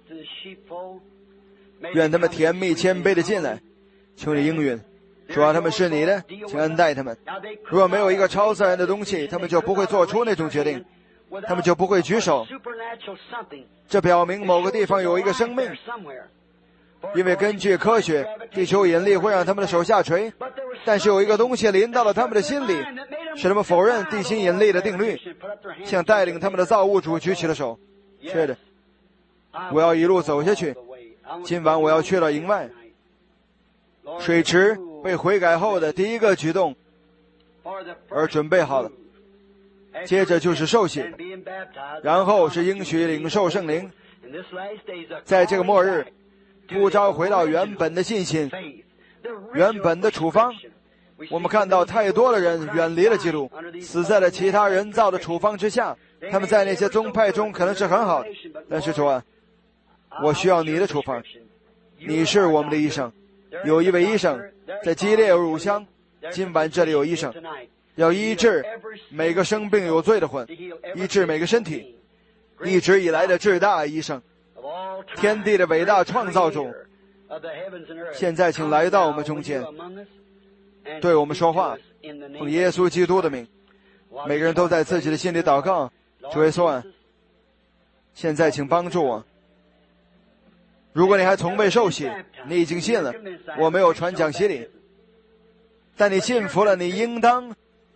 愿他们甜蜜谦卑的进来。求你应允。主啊，他们是你的，请恩待他们。如果没有一个超自然的东西，他们就不会做出那种决定，他们就不会举手。这表明某个地方有一个生命，因为根据科学，地球引力会让他们的手下垂，但是有一个东西临到了他们的心里，使他们否认地心引力的定律，向带领他们的造物主举起了手。是的，我要一路走下去。今晚我要去了营外。水池被悔改后的第一个举动而准备好了，接着就是受洗，然后是应许领受圣灵。在这个末日，呼召回到原本的信心，原本的处方。我们看到太多的人远离了基督，死在了其他人造的处方之下。他们在那些宗派中可能是很好的，但是主啊，我需要你的处方，你是我们的医生。有一位医生在激烈乳香，今晚这里有医生要医治每个生病有罪的魂，医治每个身体。一直以来的至大医生，天地的伟大创造主，现在请来到我们中间，对我们说话，奉耶稣基督的名。每个人都在自己的心里祷告，主耶稣啊，现在请帮助我。如果你还从未受洗，你已经信了，我没有传讲洗礼，但你信服了，你应当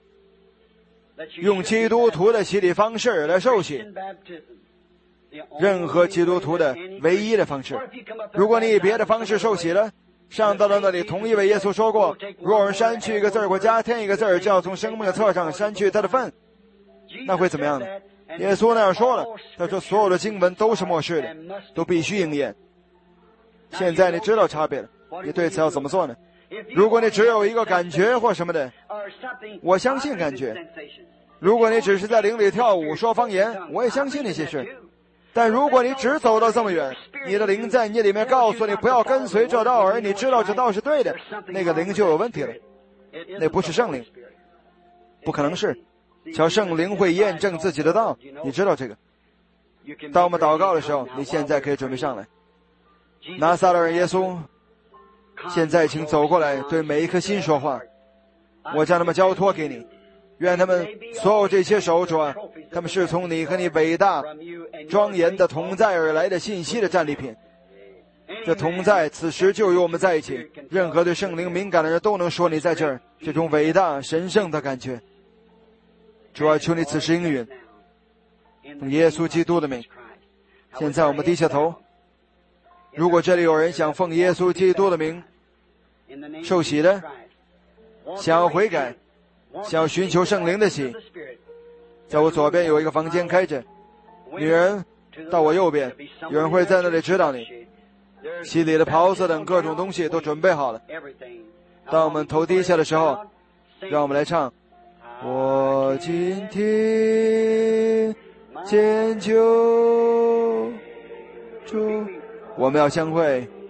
用基督徒的洗礼方式来受洗，任何基督徒的唯一的方式。如果你以别的方式受洗了，上到了那里，同一位耶稣说过，若有人删去一个字儿或加添一个字儿，就要从生命的册上删去他的份，那会怎么样呢？耶稣那样说了，他说所有的经文都是默示的，都必须应验。现在你知道差别了，你对此要怎么做呢？如果你只有一个感觉或什么的，我相信感觉。如果你只是在灵里跳舞说方言，我也相信那些事。但如果你只走到这么远，你的灵在你里面告诉你不要跟随这道，而你知道这道是对的，那个灵就有问题了，那不是圣灵，不可能是。瞧，圣灵会验证自己的道，你知道这个。当我们祷告的时候，你现在可以准备上来。拿撒勒人耶稣，现在请走过来，对每一颗心说话。我将他们交托给你，愿他们所有这些手主啊，他们是从你和你伟大庄严的同在而来的信息的战利品。这同在此时就与我们在一起，任何对圣灵敏感的人都能说你在这儿，这种伟大神圣的感觉。主啊，求你此时应允，用耶稣基督的名。现在我们低下头， 如果这里有人想奉耶稣基督的名受洗的，想要悔改，想要寻求圣灵的洗，在我左边有一个房间开着，女人到我右边，有人会在那里指导你。洗礼的袍子等各种东西都准备好了。当我们头低下的时候，让我们来唱：我今天献就主，我们要相会。